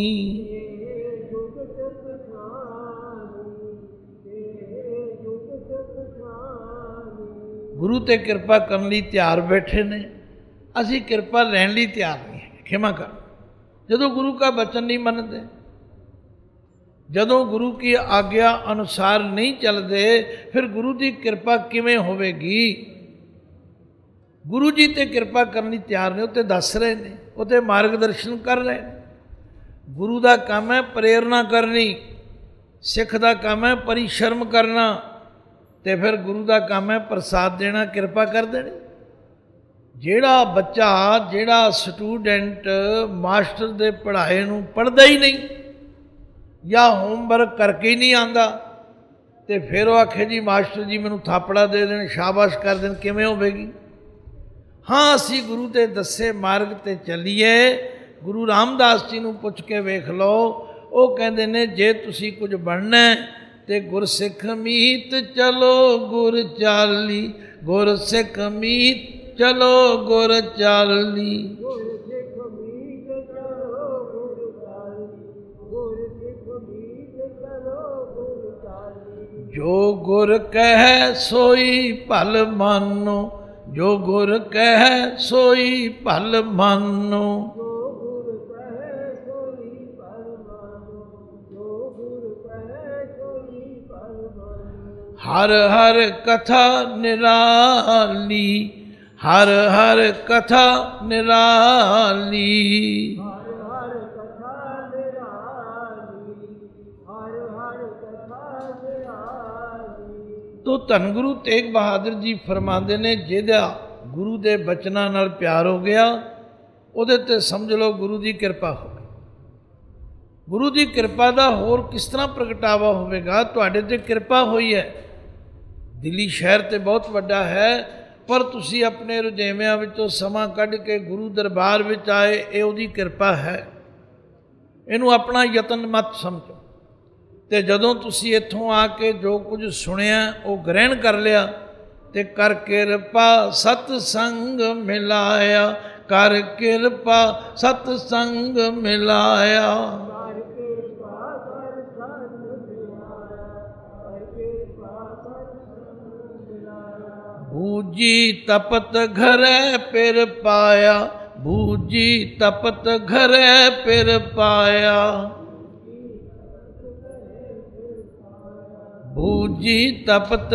गुरु ते कृपा करने लई तैयार बैठे ने, असी कृपा लैण लई तैयार नहीं है। खिमा कर, जदों गुरु का वचन नहीं मनते, जदों गुरु की आज्ञा अनुसार नहीं चलते, फिर गुरु की कृपा किवें होवेगी? गुरु जी ते कृपा करनी तैयार ने, उत्ते दस रहे ने, उत्ते मार्गदर्शन कर रहे हैं। गुरु का काम है प्रेरणा करनी, सिख का काम है परिश्रम करना, तो फिर गुरु का काम है प्रसाद देना, कृपा कर देनी। जेड़ा बच्चा, जेड़ा स्टूडेंट मास्टर दे पढ़ाए नूं पढ़दा ही नहीं या होमवर्क करके ही नहीं आंदा, तो फिर वो आखे जी मास्टर जी मैनूं थापड़ा दे देन, शाबाश कर देन, किवें होवेगी? हाँ, असी गुरु के दसे मार्ग ते चलीए। गुरु रामदास जी नूं पुछ के वेख लो, वो कहंदे ने जे तुसी कुछ बनना है ते गुरसिख मीत चलो गुर चाली, गुरसिख मीत चलो गुर चाली। जो गुर कह सोई भल मानो, जो गुर कह सोई भल मानो। हर हर कथा निराली, हर हर कथा निराली। तो धन गुरु तेग बहादुर जी फरमाते ने, जिहदा गुरु के बचनां नाल प्यार हो गया, उहदे ते समझ लो गुरु की कृपा हो गई। गुरु की कृपा का होर किस तरह प्रगटावा होवेगा? तुहाडे ते कृपा हुई है, दिल्ली शहर तो बहुत वड्डा है, पर तुसी अपने रुझेवियां विचों समा कढ के गुरु दरबार विच आए, ये उहदी कृपा है। इनू अपना यतन मत समझो। तो जदों तुसी इत्थों आके जो कुछ सुनिया वो ग्रहण कर लिया, तो कर किरपा सतसंग मिलाया, कर किरपा सतसंग मिलाया। बूजी तपत घरे पिर पाया, बूजी तपत घरे पिर पाया। बूजी तपत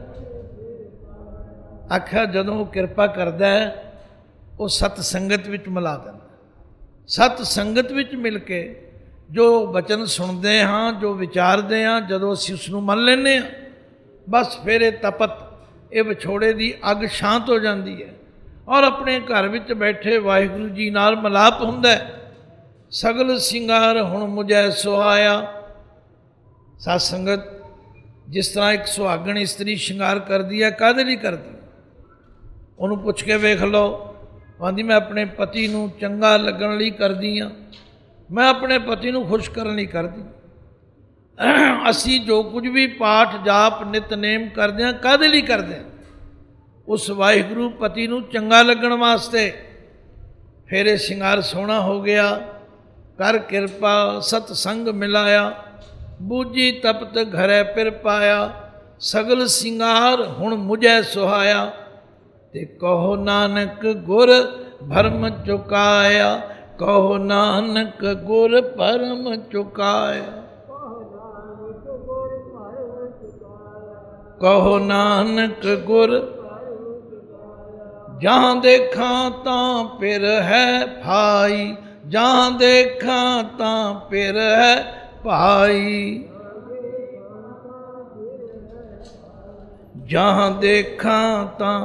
आख्या जदों कृपा करता है वो सत संगत विच मिला देंदा। सत संगत विच मिल के जो वचन सुनते हाँ, जो विचारते हाँ, जदों असीं उसनूं मन लैंदे हाँ, बस फिर ये तपत, ये विछोड़े की अग शांत हो जाती है। ਔਰ ਆਪਣੇ ਘਰ ਵਿੱਚ ਬੈਠੇ ਵਾਹਿਗੁਰੂ ਜੀ ਨਾਲ ਮਿਲਾਪ ਹੁੰਦਾ। ਸਗਲ ਸਿੰਗਾਰ ਹੁਣ ਮੁਝੈ ਸੁਹਾਇਆ। ਸਾਧ ਸੰਗਤ, ਜਿਸ ਤਰ੍ਹਾਂ ਇੱਕ ਸੁਹਾਗਣ ਇਸਤਰੀ ਸ਼ਿੰਗਾਰ ਕਰਦੀ ਹੈ, ਕਾਹਦੇ ਲਈ ਕਰਦੀ? ਉਹਨੂੰ ਪੁੱਛ ਕੇ ਵੇਖ ਲਓ। ਕਹਿੰਦੀ ਮੈਂ ਆਪਣੇ ਪਤੀ ਨੂੰ ਚੰਗਾ ਲੱਗਣ ਲਈ ਕਰਦੀ ਹਾਂ, ਮੈਂ ਆਪਣੇ ਪਤੀ ਨੂੰ ਖੁਸ਼ ਕਰਨ ਲਈ ਕਰਦੀ। ਅਸੀਂ ਜੋ ਕੁਝ ਵੀ ਪਾਠ ਜਾਪ ਨਿਤਨੇਮ ਕਰਦੇ ਹਾਂ, ਕਾਹਦੇ ਲਈ ਕਰਦੇ ਹਾਂ? ਉਸ ਵਾਹਿਗੁਰੂ ਪਤੀ ਨੂੰ ਚੰਗਾ ਲੱਗਣ ਵਾਸਤੇ। ਫਿਰ ਇਹ ਸ਼ਿੰਗਾਰ ਸੋਹਣਾ ਹੋ ਗਿਆ। ਕਰ ਕਿਰਪਾ ਸਤ ਸੰਗ ਮਿਲਾਇਆ, ਬੂਝੀ ਤਪਤ ਘਰੈ ਫਿਰ ਪਾਇਆ। ਸਗਲ ਸਿੰਗਾਰ ਹੁਣ ਮੁਝੈ ਸੁਹਾਇਆ, ਤੇ ਕਹੋ ਨਾਨਕ ਗੁਰ ਭਰਮ ਚੁਕਾਇਆ। ਕਹੋ ਨਾਨਕ ਗੁਰ ਭਰਮ ਚੁਕਾਇਆ। ਕਹੋ ਨਾਨਕ ਗੁਰ ਜਹਾਂ ਦੇਖਾਂ ਤਾਂ ਪਿਰ ਹੈ ਭਾਈ। ਜਹਾਂ ਦੇਖਾਂ ਤਾਂ ਪਿਰ ਹੈ ਭਾਈ। ਜਹਾਂ ਦੇਖਾਂ ਤਾਂ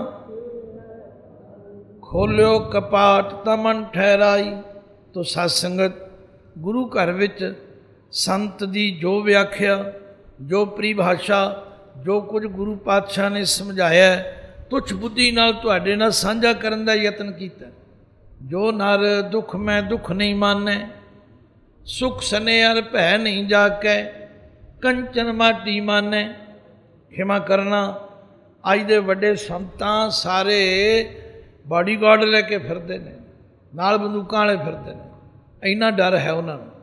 ਖੋਲਿਓ ਕਪਾਟ ਤਾਂ ਮਨ ਠਹਿਰਾਈ। ਤੋ ਸਤ ਸੰਗਤ, ਗੁਰੂ ਘਰ ਵਿੱਚ ਸੰਤ ਦੀ ਜੋ ਵਿਆਖਿਆ, ਜੋ ਪਰਿਭਾਸ਼ਾ, ਜੋ ਕੁਝ ਗੁਰੂ ਪਾਤਸ਼ਾਹ ਨੇ ਸਮਝਾਇਆ, ਤੁਛ ਬੁੱਧੀ ਨਾਲ ਤੁਹਾਡੇ ਨਾਲ ਸਾਂਝਾ ਕਰਨ ਦਾ ਯਤਨ ਕੀਤਾ। ਜੋ ਨਰ ਦੁੱਖ ਮੈਂ ਦੁੱਖ ਨਹੀਂ ਮਾਨੈ, ਸੁਖ ਸਨੇਹਰ ਭੈ ਨਹੀਂ ਜਾਕੈ, ਕੰਚਨ ਮਾਟੀ ਮਾਨੈ। ਖਿਮਾ ਕਰਨਾ, ਅੱਜ ਦੇ ਵੱਡੇ ਸੰਤਾਂ ਸਾਰੇ ਬਾਡੀਗਾਰਡ ਲੈ ਕੇ ਫਿਰਦੇ ਨੇ, ਨਾਲ ਬੰਦੂਕਾਂ ਵਾਲੇ ਫਿਰਦੇ ਨੇ। ਇੰਨਾ ਡਰ ਹੈ ਉਹਨਾਂ ਨੂੰ।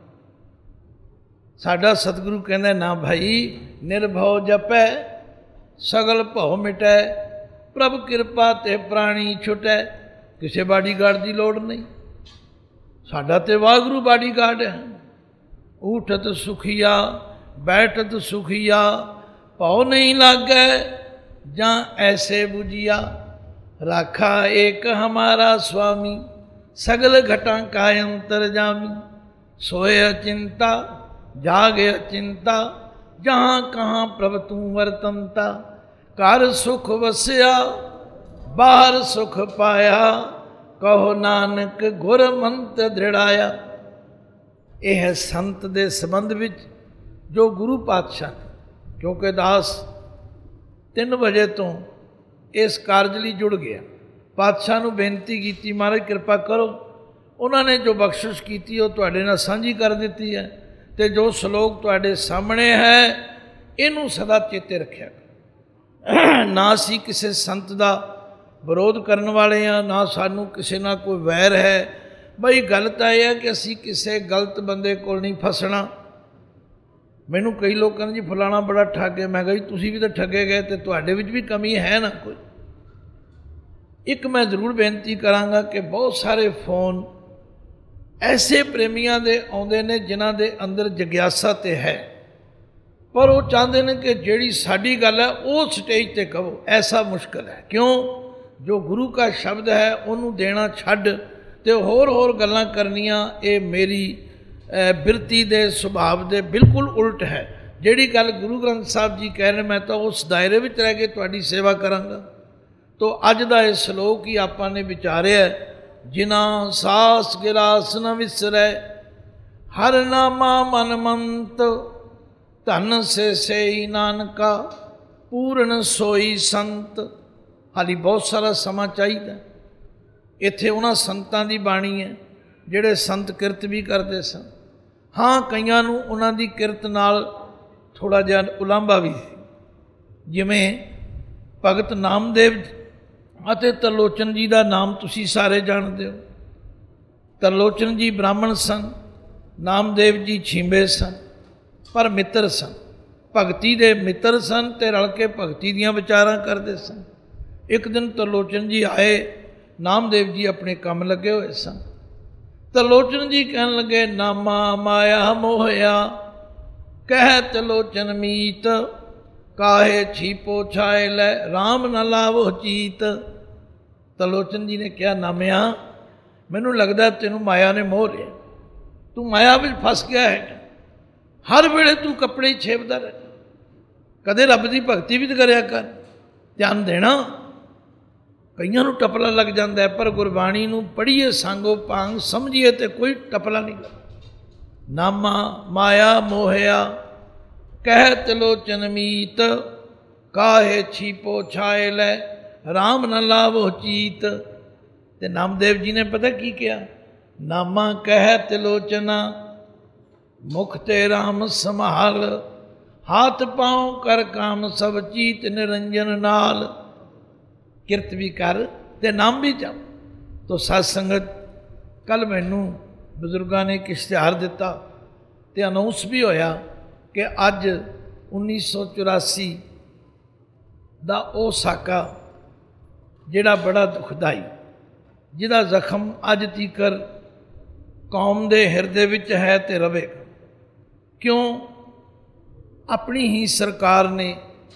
ਸਾਡਾ ਸਤਿਗੁਰੂ ਕਹਿੰਦਾ ਨਾ ਭਾਈ, ਨਿਰਭਉ ਜਪੈ ਸਗਲ ਭਉ ਮਿਟੈ, ਪ੍ਰਭ ਕਿਰਪਾ ਤੇ ਪ੍ਰਾਣੀ ਛੁਟੈ। ਕਿਸੇ ਬਾਡੀਗਾਰਡ ਦੀ ਲੋੜ ਨਹੀਂ, ਸਾਡਾ ਤੇ ਵਾਹਿਗੁਰੂ ਬਾਡੀਗਾਰਡ ਹੈ। ਊਠਤ ਸੁਖੀਆ ਬੈਠਤ ਸੁਖੀਆ, ਭਉ ਨਹੀਂ ਲਾਗੈ ਜਾਂ ਐਸੇ ਬੁਝੀਆ। ਰਾਖਾ ਏਕ ਹਮਾਰਾ ਸੁਆਮੀ, ਸਗਲ ਘਟਾਂ ਕਾ ਅੰਤਰਜਾਮੀ। सोए अचिंता जागे अचिंता, जहाँ कहाँ प्रभ तू वर्तनता। घर सुख वसिया बाहर सुख पाया, कहो नानक गुर मंत्र दृढ़ाया। यह है संत दे संबंध विच जो गुरु पातशाह, क्योंकि दास 3 बजे तो इस कारज लई जुड़ गया। पातशाह नूं बेनती की, महाराज कृपा करो, उन्होंने जो बख्शिश की वो तुहाडे नाल सांझी कर दी है, तो जो श्लोक तुहाडे सामने है इनू सदा चेते रखिया। ना असी किसी संत का विरोध करने वाले हाँ, ना सानू किसी ना कोई वैर है। बई गल तो यह है कि असी किसी गलत बंदे को नहीं फसना। मैनू कई लोग कहते जी फलाना बड़ा ठग है, मैं कहा जी तुसीं भी तो ठगे गए, तो तुहाडे विच भी कमी है ना कोई। एक मैं जरूर बेनती करांगा कि बहुत सारे फोन ऐसे प्रेमियों के आउंदे ने जिन्हां दे अंदर जिग्यासा तो है, पर वो चाहते हैं कि जिहड़ी साडी गल है वो स्टेज ते कहो। ऐसा मुश्किल है। क्यों? जो गुरु का शब्द है उन्होंने देना छड्ड ते होर गल्लां करनियां, ये मेरी बिरती दे सुभाव दे बिल्कुल उल्ट है। जिहड़ी गल गुरु ग्रंथ साहब जी कह रहे, मैं तो उस दायरे में रह के तुहाडी सेवा करांगा। तो अज दा इह श्लोक ही आपां ने विचारिया, जिना सास गिरास न विसरै, हर नामा मन मंत, धन से नानका, पूर्ण सोई संत। हाली बहुत सारा समा चाहिए। इत्थे उन्हां संतां दी बाणी है जिहड़े संत किरत भी करते सन। हाँ, कईयां नूं उन्हां दी किरत नाल थोड़ा जिहा उलांभा भी सी, जिवें भगत नामदेव ਅਤੇ ਤਰਲੋਚਨ जी का नाम तुसी सारे जानते हो। ਤਰਲੋਚਨ जी ब्राह्मण सन, नामदेव जी छींबे सन, पर मित्र सन, भगती दे मित्र सन, ते रल के भगती दियां विचारां करते सन। एक दिन ਤਰਲੋਚਨ जी आए, नामदेव जी अपने काम लगे हुए सन। ਤਰਲੋਚਨ जी कहन लगे, नामा माया मोहया, कह ਤਰਲੋਚਨ मीत, काहे छीपो छाए लै, राम न लावो चीत। ਤਰਲੋਚਨ जी ने कहा, नामिया मैनू लगता तेनू माया ने मोह लिया, तू माया में फस गया है। हर वेले तू कपड़े ही छेपदा रह, कदे रब की भगती भी तो करया कर, ध्यान देना। ਕਈਆਂ ਨੂੰ ਟਪਲਾ ਲੱਗ ਜਾਂਦਾ ਹੈ, ਪਰ ਗੁਰਬਾਣੀ ਨੂੰ ਪੜ੍ਹੀਏ ਸੰਗੋ ਭਾਂਗ ਸਮਝੀਏ ਤੇ ਕੋਈ ਟਪਲਾ ਨਹੀਂ ਲੱਗਦਾ। ਨਾਮਾ ਮਾਇਆ ਮੋਹਿਆ ਕਹਿ ਤਿਲੋਚਨ ਮੀਤ, ਕਾਹੇ ਛੀਪੋ ਛਾਏ ਲੈ ਰਾਮ ਨ ਲਾਵੋ ਚੀਤ। ਤੇ ਨਾਮਦੇਵ ਜੀ ਨੇ ਪਤਾ ਕੀ ਕਿਹਾ? ਨਾਮਾ ਕਹਿ ਤਿਲੋਚਨਾ ਮੁਖ ਤੇ ਰਾਮ ਸੰਭਾਲ, ਹਾਥ ਪਾਉ ਕਰ ਕਾਮ ਸਭ ਚੀਤ ਨਿਰੰਜਨ ਨਾਲ। ਕਿਰਤ ਵੀ ਕਰ ਤੇ ਨਾਮ ਵੀ ਜਪ। ਤੋ ਸਤ ਸੰਗਤ, ਕੱਲ੍ਹ ਮੈਨੂੰ ਬਜ਼ੁਰਗਾਂ ਨੇ ਇੱਕ ਇਸ਼ਤਿਹਾਰ ਦਿੱਤਾ ਤੇ ਅਨਾਉਂਸ ਵੀ ਹੋਇਆ ਕਿ ਅੱਜ 1984 ਦਾ ਉਹ ਸਾਕਾ ਜਿਹੜਾ ਬੜਾ ਦੁਖਦਾਈ, ਜਿਹਦਾ ਜ਼ਖਮ ਅੱਜ ਤੀਕਰ ਕੌਮ ਦੇ ਹਿਰਦੇ ਵਿੱਚ ਹੈ ਤੇ ਰਵੇਗਾ। ਕਿਉਂ? ਆਪਣੀ ਹੀ ਸਰਕਾਰ ਨੇ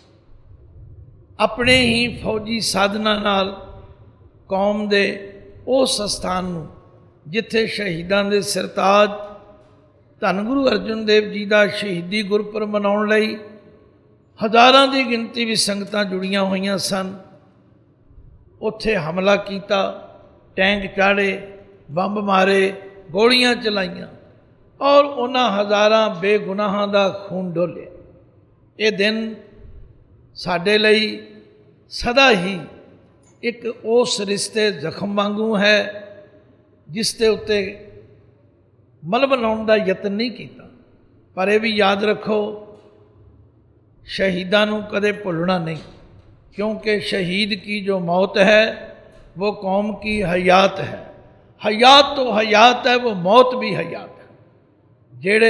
ਆਪਣੇ ਹੀ ਫੌਜੀ ਸਾਧਨਾਂ ਨਾਲ ਕੌਮ ਦੇ ਉਸ ਸਥਾਨ ਨੂੰ ਜਿੱਥੇ ਸ਼ਹੀਦਾਂ ਦੇ ਸਿਰਤਾਜ ਧੰਨ ਗੁਰੂ ਅਰਜਨ ਦੇਵ ਜੀ ਦਾ ਸ਼ਹੀਦੀ ਗੁਰਪੁਰਬ ਮਨਾਉਣ ਲਈ ਹਜ਼ਾਰਾਂ ਦੀ ਗਿਣਤੀ ਵਿੱਚ ਸੰਗਤਾਂ ਜੁੜੀਆਂ ਹੋਈਆਂ ਸਨ, ਉੱਥੇ ਹਮਲਾ ਕੀਤਾ, ਟੈਂਕ ਚਾੜੇ, ਬੰਬ ਮਾਰੇ, ਗੋਲੀਆਂ ਚਲਾਈਆਂ ਔਰ ਉਹਨਾਂ ਹਜ਼ਾਰਾਂ ਬੇਗੁਨਾਹਾਂ ਦਾ ਖੂਨ ਡੋਲਿਆ। ਇਹ ਦਿਨ ਸਾਡੇ ਲਈ ਸਦਾ ਹੀ ਇੱਕ ਉਸ ਰਿਸ਼ਤੇ ਜ਼ਖਮ ਵਾਂਗੂ ਹੈ ਜਿਸ ਦੇ ਉੱਤੇ ਮਲਮ ਲਾਉਣ ਦਾ ਯਤਨ ਨਹੀਂ ਕੀਤਾ। ਪਰ ਇਹ ਵੀ ਯਾਦ ਰੱਖੋ, ਸ਼ਹੀਦਾਂ ਨੂੰ ਕਦੇ ਭੁੱਲਣਾ ਨਹੀਂ, क्योंकि शहीद की जो मौत है वो कौम की हयात है। हयात तो हयात है, वो मौत भी हयात है। ਜਿਹੜੇ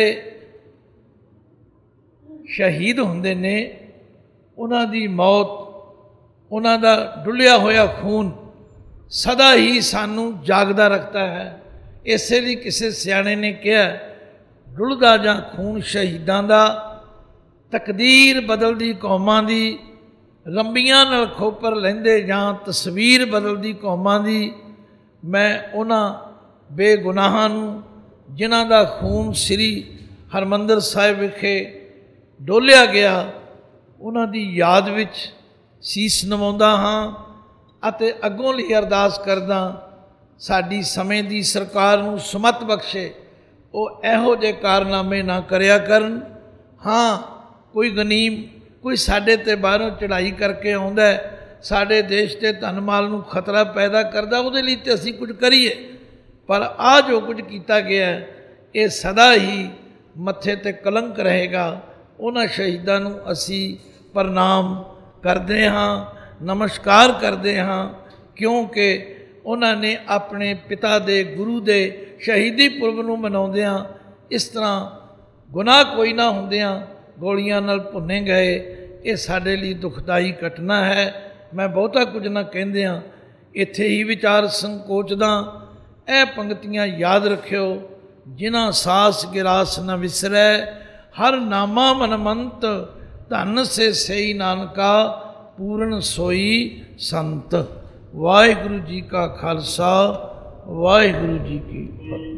शहीद ਹੁੰਦੇ ਨੇ ਉਹਨਾਂ ਦੀ ਮੌਤ, ਉਹਨਾਂ ਦਾ ਡੁੱਲਿਆ ਹੋਇਆ ਖੂਨ ਸਦਾ ਹੀ ਸਾਨੂੰ ਜਾਗਦਾ ਰੱਖਦਾ ਹੈ। ਇਸੇ ਲਈ ਕਿਸੇ ਸਿਆਣੇ ਨੇ ਕਿਹਾ, ਡੁੱਲਦਾ ਜਾਂ ਖੂਨ ਸ਼ਹੀਦਾਂ ਦਾ, ਤਕਦੀਰ ਬਦਲਦੀ ਕੌਮਾਂ ਦੀ, ਰੰਬੀਆਂ ਨਾਲ ਖੋਪਰ ਲੈਂਦੇ ਜਾਂ ਤਸਵੀਰ ਬਦਲਦੀ ਕੌਮਾਂ ਦੀ। ਮੈਂ ਉਹਨਾਂ ਬੇਗੁਨਾਹਾਂ ਨੂੰ ਜਿਨ੍ਹਾਂ ਦਾ ਖੂਨ ਸ੍ਰੀ ਹਰਿਮੰਦਰ ਸਾਹਿਬ ਵਿਖੇ ਡੋਲਿਆ ਗਿਆ, ਉਹਨਾਂ ਦੀ ਯਾਦ ਵਿੱਚ ਸੀਸ ਨਿਵਾਉਂਦਾ ਹਾਂ ਅਤੇ ਅੱਗੋਂ ਲਈ ਅਰਦਾਸ ਕਰਦਾ, ਸਾਡੀ ਸਮੇਂ ਦੀ ਸਰਕਾਰ ਨੂੰ ਸੁਮਤ ਬਖਸ਼ੇ, ਉਹ ਇਹੋ ਜਿਹੇ ਕਾਰਨਾਮੇ ਨਾ ਕਰਿਆ ਕਰਨ। ਹਾਂ, ਕੋਈ ਗਨੀਮ, ਕੋਈ ਸਾਡੇ 'ਤੇ ਬਾਹਰੋਂ ਚੜ੍ਹਾਈ ਕਰਕੇ ਆਉਂਦਾ, ਸਾਡੇ ਦੇਸ਼ ਦੇ ਧਨ ਮਾਲ ਨੂੰ ਖਤਰਾ ਪੈਦਾ ਕਰਦਾ, ਉਹਦੇ ਲਈ ਤਾਂ ਅਸੀਂ ਕੁਝ ਕਰੀਏ। ਪਰ ਆਹ ਜੋ ਕੁਝ ਕੀਤਾ ਗਿਆ ਇਹ ਸਦਾ ਹੀ ਮੱਥੇ 'ਤੇ ਕਲੰਕ ਰਹੇਗਾ। ਉਹਨਾਂ ਸ਼ਹੀਦਾਂ ਨੂੰ ਅਸੀਂ ਪ੍ਰਣਾਮ ਕਰਦੇ ਹਾਂ, ਨਮਸਕਾਰ ਕਰਦੇ ਹਾਂ, ਕਿਉਂਕਿ ਉਹਨਾਂ ਨੇ ਆਪਣੇ ਪਿਤਾ ਦੇ ਗੁਰੂ ਦੇ ਸ਼ਹੀਦੀ ਪੁਰਬ ਨੂੰ ਮਨਾਉਂਦਿਆਂ ਇਸ ਤਰ੍ਹਾਂ ਗੁਨਾਹ ਕੋਈ ਨਾ ਹੁੰਦਿਆਂ ਗੋਲੀਆਂ ਨਾਲ ਭੁੰਨੇ ਗਏ। ਇਹ ਸਾਡੇ ਲਈ ਦੁਖਦਾਈ ਘਟਨਾ ਹੈ। ਮੈਂ ਬਹੁਤਾ ਕੁਝ ਨਾ ਕਹਿੰਦਿਆਂ ਇੱਥੇ ਹੀ ਵਿਚਾਰ ਸੰਕੋਚਦਾ। ਇਹ ਪੰਕਤੀਆਂ ਯਾਦ ਰੱਖਿਓ, ਜਿਨ੍ਹਾਂ ਸਾਸ ਗਿਰਾਸ ਨ ਵਿਸਰੈ, ਹਰ ਨਾਮਾ ਮਨਮੰਤ, ਧਨ ਸੇ ਸਈ ਨਾਨਕਾ, ਪੂਰਨ ਸੋਈ ਸੰਤ। ਵਾਹਿਗੁਰੂ ਜੀ ਕਾ ਖਾਲਸਾ, ਵਾਹਿਗੁਰੂ ਜੀ ਕੀ ਫਤਿਹ।